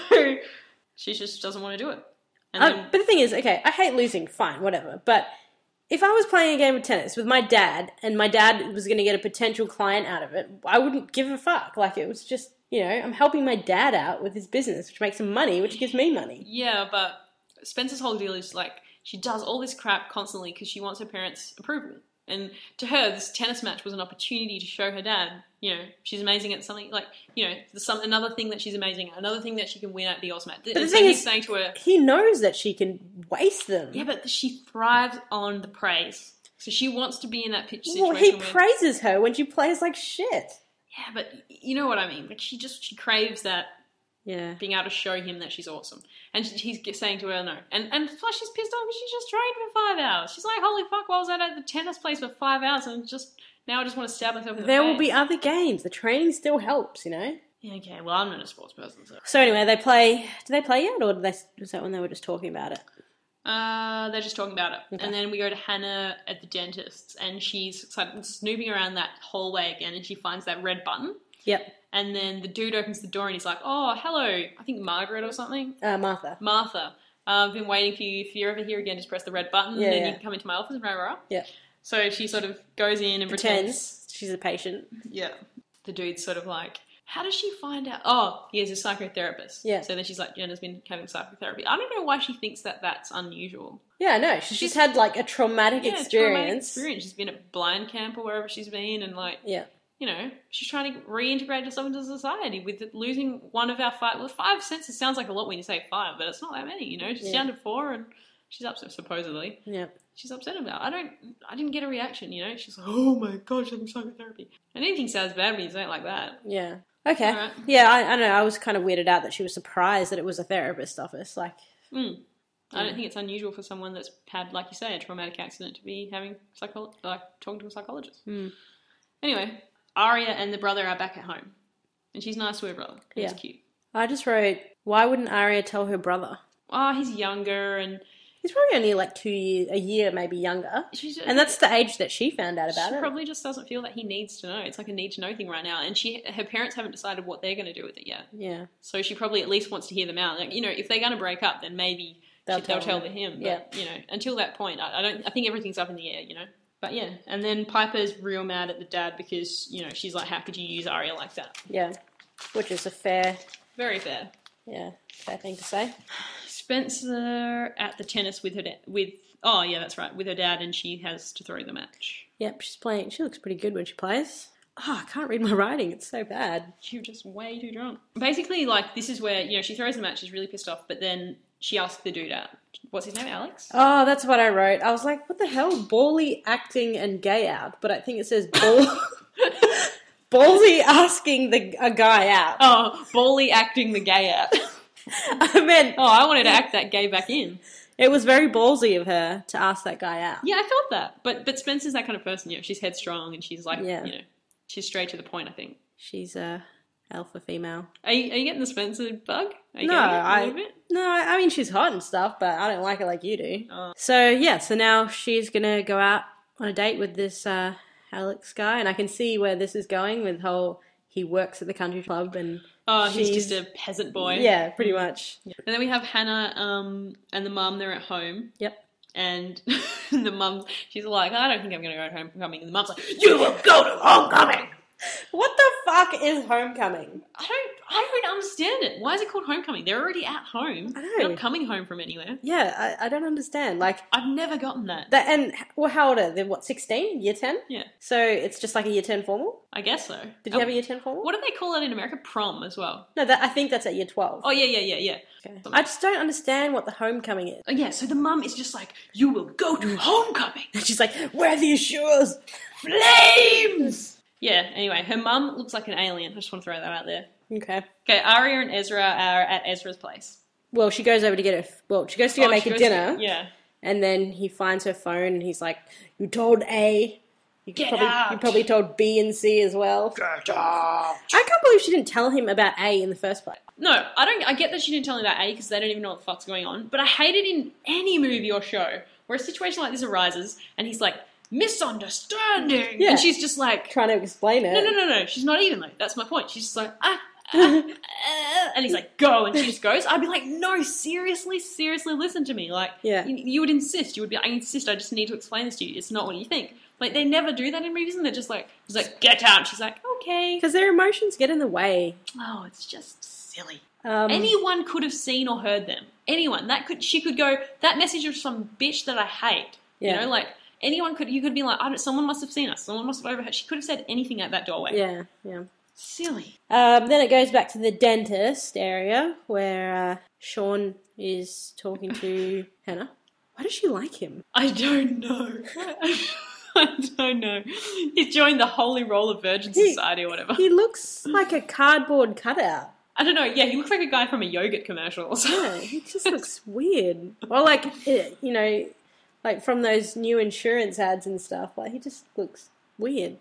she just doesn't want to do it. And Uh, then, but the thing is, okay, I hate losing, fine, whatever. But if I was playing a game of tennis with my dad and my dad was going to get a potential client out of it, I wouldn't give a fuck. Like, it was just, you know, I'm helping my dad out with his business, which makes him money, which gives me money. yeah, but Spencer's whole deal is like, she does all this crap constantly because she wants her parents' approval. And to her, this tennis match was an opportunity to show her dad, you know, she's amazing at something. Like, you know, there's some another thing that she's amazing at, another thing that she can win at the Osmat. But the and thing so he's is, saying to her, he knows that she can waste them. yeah, but she thrives on the praise. So she wants to be in that pitch situation. Well, he where, praises her when she plays like shit. yeah, but you know what I mean. Like, she just, she craves that Yeah. being able to show him that she's awesome. And she, he's saying to her no. And and plus she's pissed off because she just trained for five hours. She's like, holy fuck, why was I at the tennis place for five hours and just, now I just want to stab myself in the There face. will be other games. The training still helps, you know? Yeah, okay, well, I'm not a sports person, so. So anyway, they play... Did they play yet, or did they, was that when they were just talking about it? Uh, they're just talking about it. Okay. And then we go to Hannah at the dentist's, and she's sort of snooping around that hallway again, and she finds that red button. Yep. And then the dude opens the door, and he's like, oh, hello, I think Margaret or something. Uh, Martha. Martha, uh, I've been waiting for you. If you're ever here again, just press the red button, Yeah, and then yeah. you can come into my office, rah, rah, rah. Yeah. So she sort of goes in and pretends. Pretends she's a patient. Yeah. The dude's sort of like, how does she find out? Oh, he is a psychotherapist. Yeah. So then she's like, Jenna's been having psychotherapy. I don't know why she thinks that that's unusual. Yeah, no, she's, She's- just had like a traumatic Yeah, experience. traumatic experience. She's been at blind camp or wherever she's been, and like, Yeah. you know, she's trying to reintegrate herself into society with losing one of our five. Well, five senses sounds like a lot when you say five, but it's not that many. You know, she's Yeah. down to four, and she's upset. Supposedly, Yeah. she's upset about it. I don't. I didn't get a reaction. You know, she's like, oh my god, she's having psychotherapy. And anything sounds bad when you say it like that. Yeah. Okay. Alright. Yeah, I, I don't know. I was kind of weirded out that she was surprised that it was a therapist office. Like, Mm. I Yeah. don't think it's unusual for someone that's had, like you say, a traumatic accident to be having psycho- like talking to a psychologist. Mm. Anyway, Aria and the brother are back at home, and she's nice to her brother. He's Yeah. cute. I just wrote, why wouldn't Arya tell her brother? Oh, he's younger, and He's probably only like two years, a year maybe younger. she's And that's the age that she found out about she it. probably just doesn't feel that he needs to know. It's like a need to know thing right now, and she her parents haven't decided what they're going to do with it yet. Yeah. So she probably at least wants to hear them out. Like, you know, if they're going to break up, then maybe They'll she, they'll tell tell him. him. But, Yeah. you know, until that point, I, I don't. I think everything's up in the air. You know. But yeah, and then Piper's real mad at the dad because you know she's like, how could you use Arya like that? Yeah. Which is a fair, Very fair. yeah, fair thing to say. Spencer at the tennis with her da- with oh yeah, that's right, with her dad, and she has to throw the match. Yep, she's playing. She looks pretty good when she plays. Oh, I can't read my writing. It's so bad. You're just way too drunk. Basically, like, this is where, you know, she throws the match, she's really pissed off, but then she asks the dude out. What's his name, Alex? Oh, that's what I wrote. I was like, what the hell? Bally acting and gay out. But I think it says ball... ballsy asking the a guy out. Oh, Bally acting the gay out. I meant, Oh, I wanted to act that gay back in. it was very ballsy of her to ask that guy out. Yeah, I felt that. But but Spencer's that kind of person, you know, she's headstrong and she's like, Yeah. you know, she's straight to the point, I think. She's a alpha female. Are you, are you getting the Spencer bug? Are you No, getting it a I little bit? no, I I mean she's hot and stuff, but I don't like her like you do. Oh. So yeah, so now she's gonna go out on a date with this uh, Alex guy, and I can see where this is going with whole he works at the country club and Oh, he's she's- just a peasant boy. yeah, pretty much. And then we have Hannah um, and the mum, they're at home. Yep. And the mum, she's like, I don't think I'm going to go to homecoming. And the mum's like, you will go to homecoming. What the fuck is homecoming? I don't, I don't understand it. Why is it called homecoming? They're already at home. I know. They're not coming home from anywhere. Yeah, I, I don't understand. Like I've never gotten that. that, and well, how old are they? What, sixteen? Year ten? Yeah, So it's just like a year ten formal. I guess so. Did you Oh, have a year ten formal? what do they call it in America? Prom as well. No, that I think that's at year twelve. Oh, yeah, yeah, yeah, yeah. Okay. I just don't understand what the homecoming is. Oh, yeah, so the mum is just like, you will go to homecoming. And she's like, "Wear these shoes." Flames! Yeah, anyway, her mum looks like an alien. I just want to throw that out there. Okay. Okay, Arya and Ezra are at Ezra's place. Well, she goes over to get her. Well, she goes to go Oh, make she a goes dinner, to- yeah. and then he finds her phone, and he's like, "You told A You Get probably, out. You probably told B and C as well. Get out. I can't believe she didn't tell him about A in the first place. No, I don't. I get that she didn't tell him about A because they don't even know what the fuck's going on. But I hate it in any movie or show where a situation like this arises and he's like, misunderstanding. Yeah. And she's just like, Trying to explain it. no, no, no, no. She's not even like, that's my point. She's just like, ah. ah, ah, and he's like, go, and she just goes. I'd be like, no, seriously, seriously, listen to me. Like, Yeah. you, you would insist. You would be like, I insist. I just need to explain this to you. It's not what you think. Like, they never do that in movies, and they're just like, he's like, get out. And she's like, okay. Because their emotions get in the way. Oh, it's just silly. Um, Anyone could have seen or heard them. Anyone. That could. She could go, that message was some bitch that I hate. Yeah. You know, like, anyone could, you could be like, I don't, someone must have seen us. Someone must have overheard. She could have said anything at that doorway. Yeah, yeah. Silly. Um, then it goes back to the dentist area where uh, Sean is talking to Hannah. Why does she like him? I don't know. I don't know. He's joined the Holy Roller Virgin He- Society or whatever. He looks like a cardboard cutout. I don't know. Yeah, he looks like a guy from a yogurt commercial or something. Yeah, he just looks weird. Or like, eh, you know, like from those new insurance ads and stuff. Like, he just looks weird.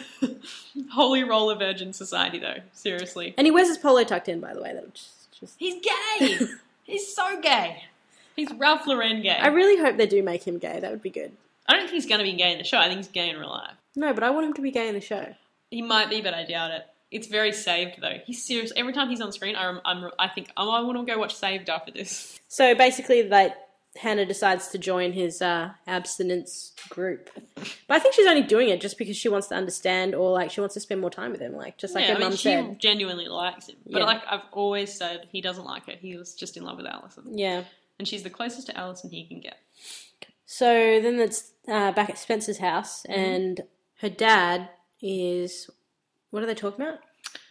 Holy Roller Virgin Society, though. Seriously. And he wears his polo tucked in, by the way. That just, just... He's gay. He's so gay. He's Ralph Lauren gay. I really hope they do make him gay. That would be good. I don't think he's going to be gay in the show. I think he's gay in real life. No, but I want him to be gay in the show. He might be, but I doubt it. It's very Saved, though. He's serious. Every time he's on screen, I, I'm, I think, oh, I want to go watch Saved after this. So basically, like, Hannah decides to join his uh, abstinence group. But I think she's only doing it just because she wants to understand or, like, she wants to spend more time with him, like, just like yeah, her I mean, mum she said. genuinely likes him. But, Yeah. like I've always said, he doesn't like her. He was just in love with Alison. Yeah. And she's the closest to Alison he can get. So then it's uh, back at Spencer's house, Mm-hmm. and her dad is... What are they talking about?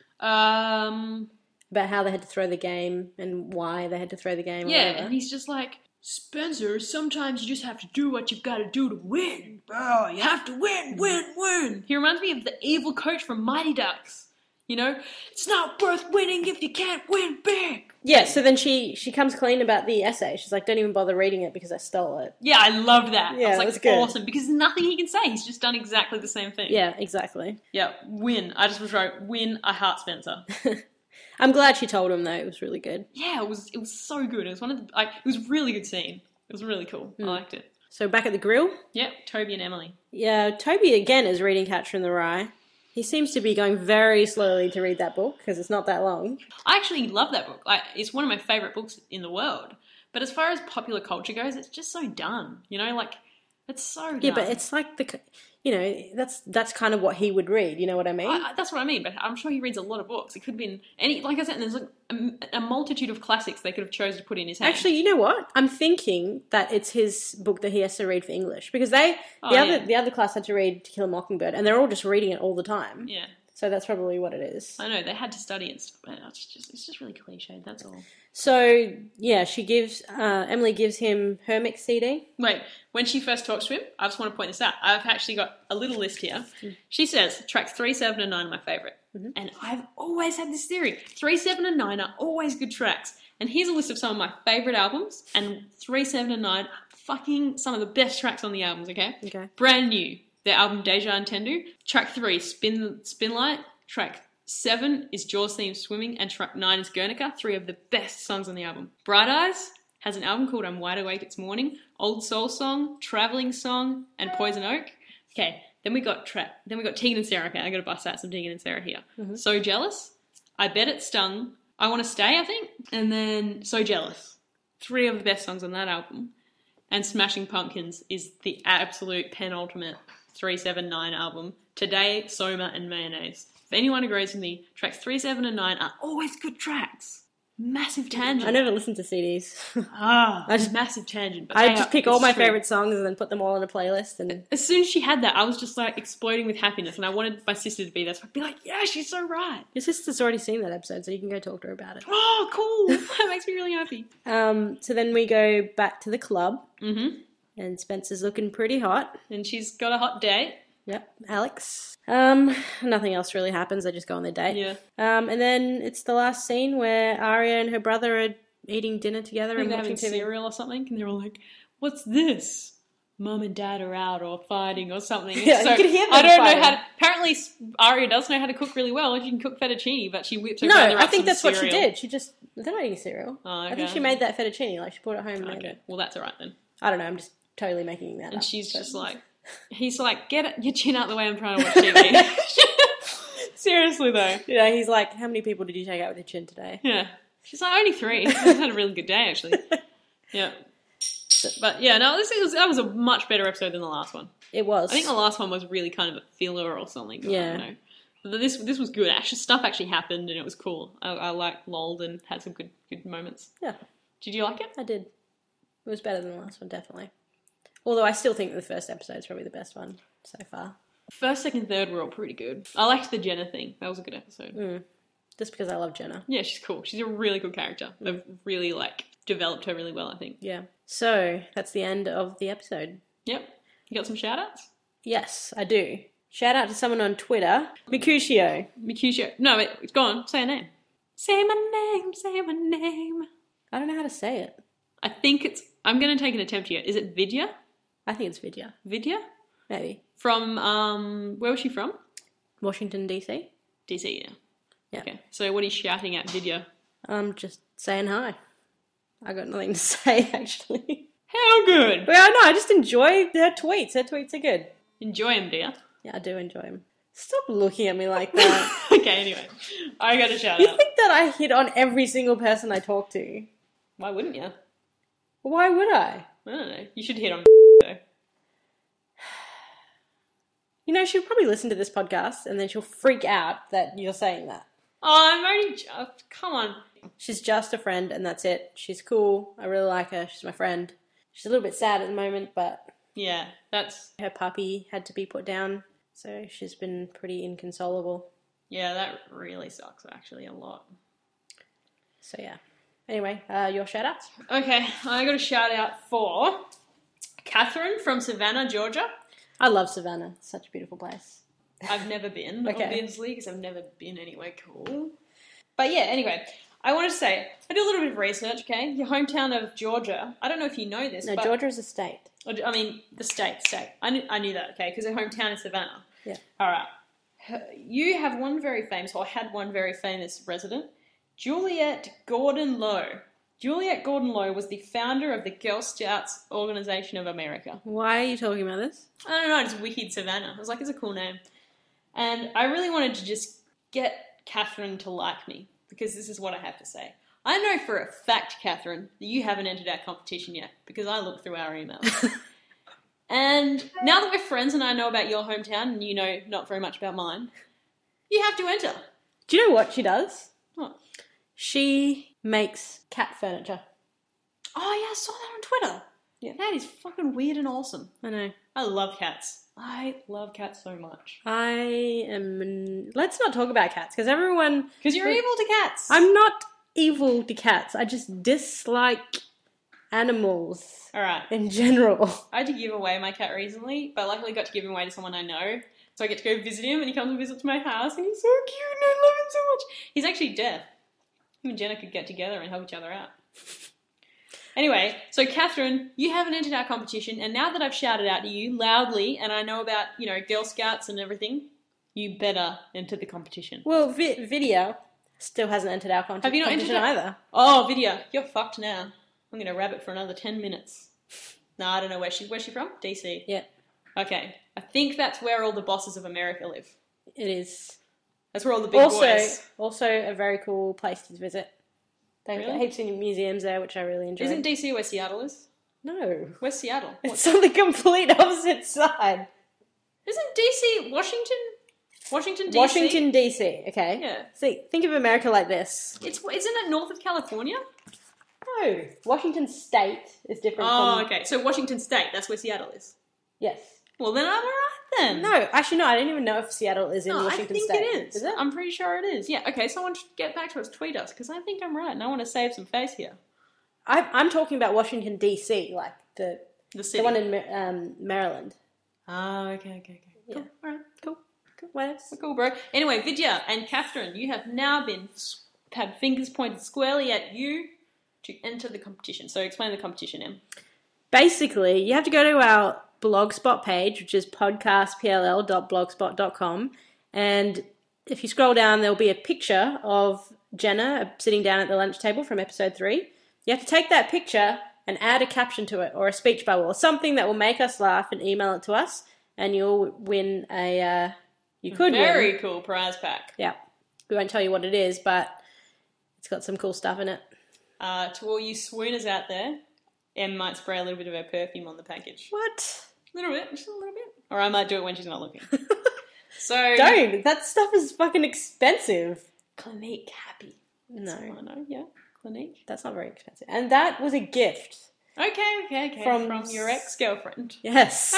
Um, About how they had to throw the game and why they had to throw the game or yeah, whatever. and he's just like, Spencer, sometimes you just have to do what you've got to do to win. Oh, you have to win, win, win. He reminds me of the evil coach from Mighty Ducks. You know, it's not worth winning if you can't win big. Yeah, so then she, she comes clean about the essay. She's like, don't even bother reading it because I stole it. Yeah, I love that. Yeah, I was like, that's good. awesome, because there's nothing he can say. He's just done exactly the same thing. Yeah, exactly. Yeah, win. I just wrote, win, I heart Spencer. I'm glad she told him, though. It was really good. Yeah, it was it was so good. It was one of the, like, it was a really good scene. It was really cool. I liked it. So back at the grill, Yep, Toby and Emily. yeah, Toby again is reading Catcher in the Rye. He seems to be going very slowly to read that book because it's not that long. I actually love that book. Like, it's one of my favourite books in the world. But as far as popular culture goes, it's just so done. You know, like, it's so done. Yeah, but it's like the, you know, that's that's kind of what he would read. You know what I mean? I, I, that's what I mean, but I'm sure he reads a lot of books. It could have been any, like I said, there's like a, a multitude of classics they could have chosen to put in his hand. Actually, you know what? I'm thinking that it's his book that he has to read for English because they, the Oh, other yeah. the other class had to read To Kill a Mockingbird, and they're all just reading it all the time. yeah, So that's probably what it is. I know they had to study and stuff, but it's just it's just really cliched. That's all. So yeah, she gives uh, Emily gives him her mix C D. Wait, when she first talks to him, I just want to point this out. I've actually got a little list here. She says tracks three, seven, and nine are my favorite, and I've always had this theory: three, seven, and nine are always good tracks. And here's a list of some of my favorite albums, and three, seven, and nine are fucking some of the best tracks on the albums. Okay, Okay. Brand New, their album Deja Entendu. Track three, Spin Spin Light. Track seven is Jaws theme Swimming, and track nine is Guernica, three of the best songs on the album. Bright Eyes has an album called I'm Wide Awake It's Morning, Old Soul Song, Travelling Song, and Poison Oak. Okay, then we got tra- then we got Tegan and Sarah. Okay, I gotta bust out some Tegan and Sarah here. So Jealous, I Bet It Stung, I Want to Stay, I think, and then So Jealous. Three of the best songs on that album. And Smashing Pumpkins is the absolute penultimate three seven nine album. Today, Soma, and Mayonnaise. If anyone agrees with me, tracks three, seven, and nine are always good tracks. Massive tangent. I never listened to C Ds. Ah, I just- massive tangent. But I they just are- pick all it's my true. favorite songs and then put them all in a playlist. And As soon as she had that, I was just like exploding with happiness, and I wanted my sister to be there. So I'd be like, "Yeah, she's so right." your sister's already seen that episode, so you can go talk to her about it. Oh, cool! That makes me really happy. Um, so then we go back to the club, Mm-hmm. and Spencer's looking pretty hot. And she's got a hot date. Yep, Alex. Um, nothing else really happens. They just go on their date. Yeah. Um, and then it's the last scene where Arya and her brother are eating dinner together I think and they're watching having T V. cereal or something, and they're all like, "What's this?" mum and dad are out or fighting or something. Yeah, so you could hear them I don't fighting. know how to, apparently Arya does know how to cook really well. She can cook fettuccine, but she whips her No, brother I up think some that's what she cereal. did. She just, they're not eating cereal. Oh, I think okay. she made that fettuccine, like she brought it home and made Okay, it. well that's alright then. I don't know, I'm just totally making that up. And she's but- just like, he's like, get it, your chin out the way, I'm trying to watch T V. Seriously though. You know, he's like, how many people did you take out with your chin today? Yeah. She's like, only three. I had a really good day actually. Yeah. But yeah, no, this was, that was a much better episode than the last one. It was. I think the last one was really kind of a filler or something. I Yeah. don't know. But this this was good. Actually, stuff actually happened and it was cool. I, I liked lolled and had some good good moments. Yeah, Did you like it? I did. It was better than the last one, definitely. Although I still think the first episode is probably the best one so far. First, second, third were all pretty good. I liked the Jenna thing. That was a good episode. Mm. Just because I love Jenna. Yeah, she's cool. She's a really good character. They've really like developed her really well, I think. Yeah. So, that's the end of the episode. Yep. You got some shout outs? Yes, I do. Shout out to someone on Twitter, Mikushio. Mercutio. No, wait, it's gone. Say a name. Say my name, say my name. I don't know how to say it. I think it's, I'm going to take an attempt here. Is it Vidya? I think it's Vidya. Vidya? Maybe. From, um, where was she from? Washington, D C. D C, yeah. Yeah. Okay. So what are you shouting at Vidya? I'm just saying hi. I got nothing to say, actually. How good! But I know, I just enjoy her tweets. Her tweets are good. Enjoy him, dear. Yeah, I do enjoy them. Stop looking at me like that. Okay, anyway. I got a shout You out. think that I hit on every single person I talk to? Why wouldn't you? Why would I? I don't know. You should hit on though. You know, she'll probably listen to this podcast and then she'll freak out that you're saying that. Oh, I'm only... Oh, come on. She's just a friend and that's it. She's cool. I really like her. She's my friend. She's a little bit sad at the moment, but Yeah, that's... her puppy had to be put down, so she's been pretty inconsolable. Yeah, that really sucks, actually, a lot. So yeah. Anyway, uh, your shout outs? Okay, I got a shout out for Catherine from Savannah, Georgia. I love Savannah. It's such a beautiful place. I've never been, Okay. obviously, because I've never been anywhere cool. But yeah, anyway, I want to say, I do a little bit of research, okay? Your hometown of Georgia, I don't know if you know this, No, but... Georgia is a state. I mean, the state, state. I knew, I knew that, okay, because her hometown is Savannah. Yeah. All right. Her- You have one very famous, or had one very famous resident, Juliet Gordon Lowe. Juliet Gordon Lowe was the founder of the Girl Scouts Organization of America. Why are you talking about this? I don't know, it's Wicked Savannah. I was like, it's a cool name. And I really wanted to just get Catherine to like me, because this is what I have to say. I know for a fact, Catherine, that you haven't entered our competition yet, because I looked through our emails. And now that we're friends and I know about your hometown and you know not very much about mine, you have to enter. Do you know what she does? What? She makes cat furniture. Oh yeah, I saw that on Twitter. Yeah. That is fucking weird and awesome. I know. I love cats. I love cats so much. I am... Let's not talk about cats, because everyone... Because you're Wait. evil to cats. I'm not evil to cats. I just dislike animals Alright. in general. I had to give away my cat recently, but luckily got to give him away to someone I know. So I get to go visit him and he comes and visits my house and he's so cute and I love him so much. He's actually deaf. Him and Jenna could get together and help each other out. Anyway, so Catherine, you haven't entered our competition, and now that I've shouted out to you loudly and I know about, you know, Girl Scouts and everything, you better enter the competition. Well, Vi- Vidya still hasn't entered our con- Have you not competition entered it? either. Oh, Vidya, you're fucked now. I'm going to rabbit for another ten minutes. No, I don't know where she, where's she from? D C. Yeah, Okay. I think that's where all the bosses of America live. it is. That's where all the big Also, boys. also a very cool place to visit. They've got Really? heaps of museums there, which I really enjoy. Isn't D C where Seattle is? No. Where's Seattle? It's What? on the complete opposite side. Isn't D C Washington? Washington, D C? Washington, D C, okay? Yeah. See, think of America like this. It's, isn't it north of California? No. Washington State is different Oh, from... okay. So Washington State, that's where Seattle is. Yes. Well, then I'm alright then. No, actually no, I don't even know if Seattle is in No, I Washington think State. it is. Is it? I'm pretty sure it is. Yeah, okay, someone should get back to us, tweet us, because I think I'm right and I want to save some face here. I, I'm talking about Washington, D C, like the The city. the one in Ma- um, Maryland. Oh, okay, okay, okay. Yeah. Cool. Alright, cool. Cool. What else? Cool, bro. Anyway, Vidya and Catherine, you have now been had fingers pointed squarely at you to enter the competition. So explain the competition, Em. Basically, you have to go to our Blogspot page, which is podcast p l l dot blogspot dot com, and if you scroll down, there'll be a picture of Jenna sitting down at the lunch table from episode three. You have to take that picture and add a caption to it, or a speech bubble, or something that will make us laugh, and email it to us, and you'll win a... Uh, you could Very win. cool prize pack. Yeah. We won't tell you what it is, but it's got some cool stuff in it. Uh, to all you swooners out there, Em might spray a little bit of her perfume on the package. What? A little bit, just a little bit. Or I might do it when she's not looking. So Don't! That stuff is fucking expensive. Clinique Happy. That's No. all I know. Yeah, Clinique. That's not very expensive. And that was a gift. Okay, okay, okay. From From, your ex-girlfriend. Yes.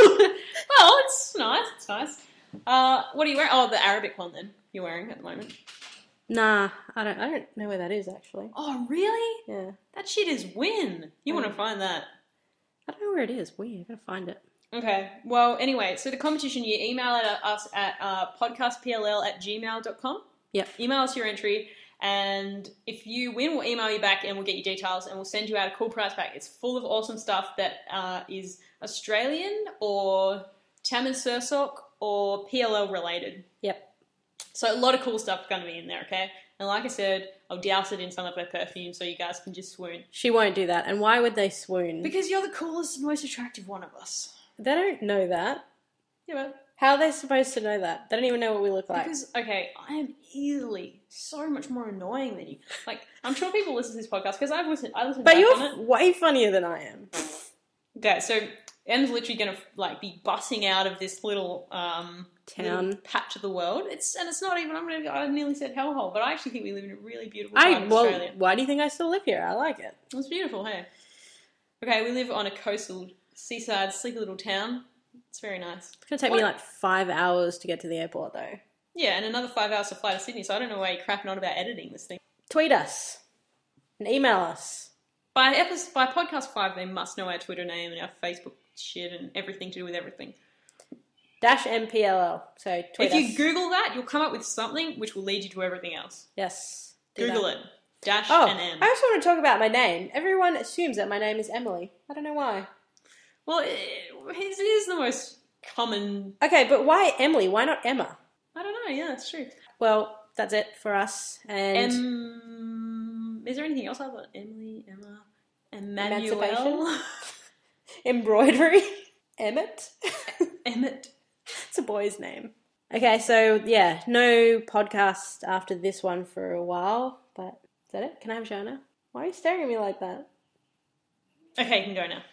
Well, it's nice. It's nice. Uh, what are you wearing? Oh, the Arabic one then. You're wearing at the moment. Nah, I don't I don't know where that is, actually. Oh, really? Yeah. That shit is win. You want to Oh. find that? I don't know where it is. Weird. I've got to find it. Okay. Well, anyway, so the competition, you email it at us at uh, podcastpll at gmail dot com. Yep. Email us your entry, and if you win, we'll email you back and we'll get your details and we'll send you out a cool prize pack. It's full of awesome stuff that uh, is Australian or Tamil Sursok or P L L related. Yep. So a lot of cool stuff going to be in there, okay? And like I said, I'll douse it in some of her perfume so you guys can just swoon. She won't do that. And why would they swoon? Because you're the coolest and most attractive one of us. They don't know that. Yeah, but How are they supposed to know that? They don't even know what we look like. because, okay, I am easily so much more annoying than you. Like, I'm sure people listen to this podcast because I've listened, I listened But back you're on it. way funnier than I am. Okay, so Em's literally going to, like, be bussing out of this little, um... Town. little patch of the world. It's and it's not even. I'm gonna. I nearly said hellhole, but I actually think we live in a really beautiful part I of well, Australia. why do you think I still live here? I like it. It's beautiful, hey. Okay, we live on a coastal, seaside, sleepy little town. It's very nice. It's gonna take What? me like five hours to get to the airport, though. Yeah, and another five hours to fly to Sydney. So I don't know why you're crapping on about editing this thing. Tweet us and email us. By episode, by podcast five, they must know our Twitter name and our Facebook shit and everything to do with everything. Dash M P L L. So tweet If you us. Google that, you'll come up with something which will lead you to everything else. Yes. do Google that. it. Dash Oh, and M. I also want to talk about my name. Everyone assumes that my name is Emily. I don't know why. Well, it, it is the most common. Okay, but why Emily? Why not Emma? I don't know. Yeah, that's true. Well, that's it for us. And Em, is there anything else other than Emily, Emma, Emmanuel, Emancipation? embroidery. Emmett. Emmett? It's a boy's name. Okay, so yeah, no podcast after this one for a while, but is that it? Can I have a show now? Why are you staring at me like that? Okay, you can go now.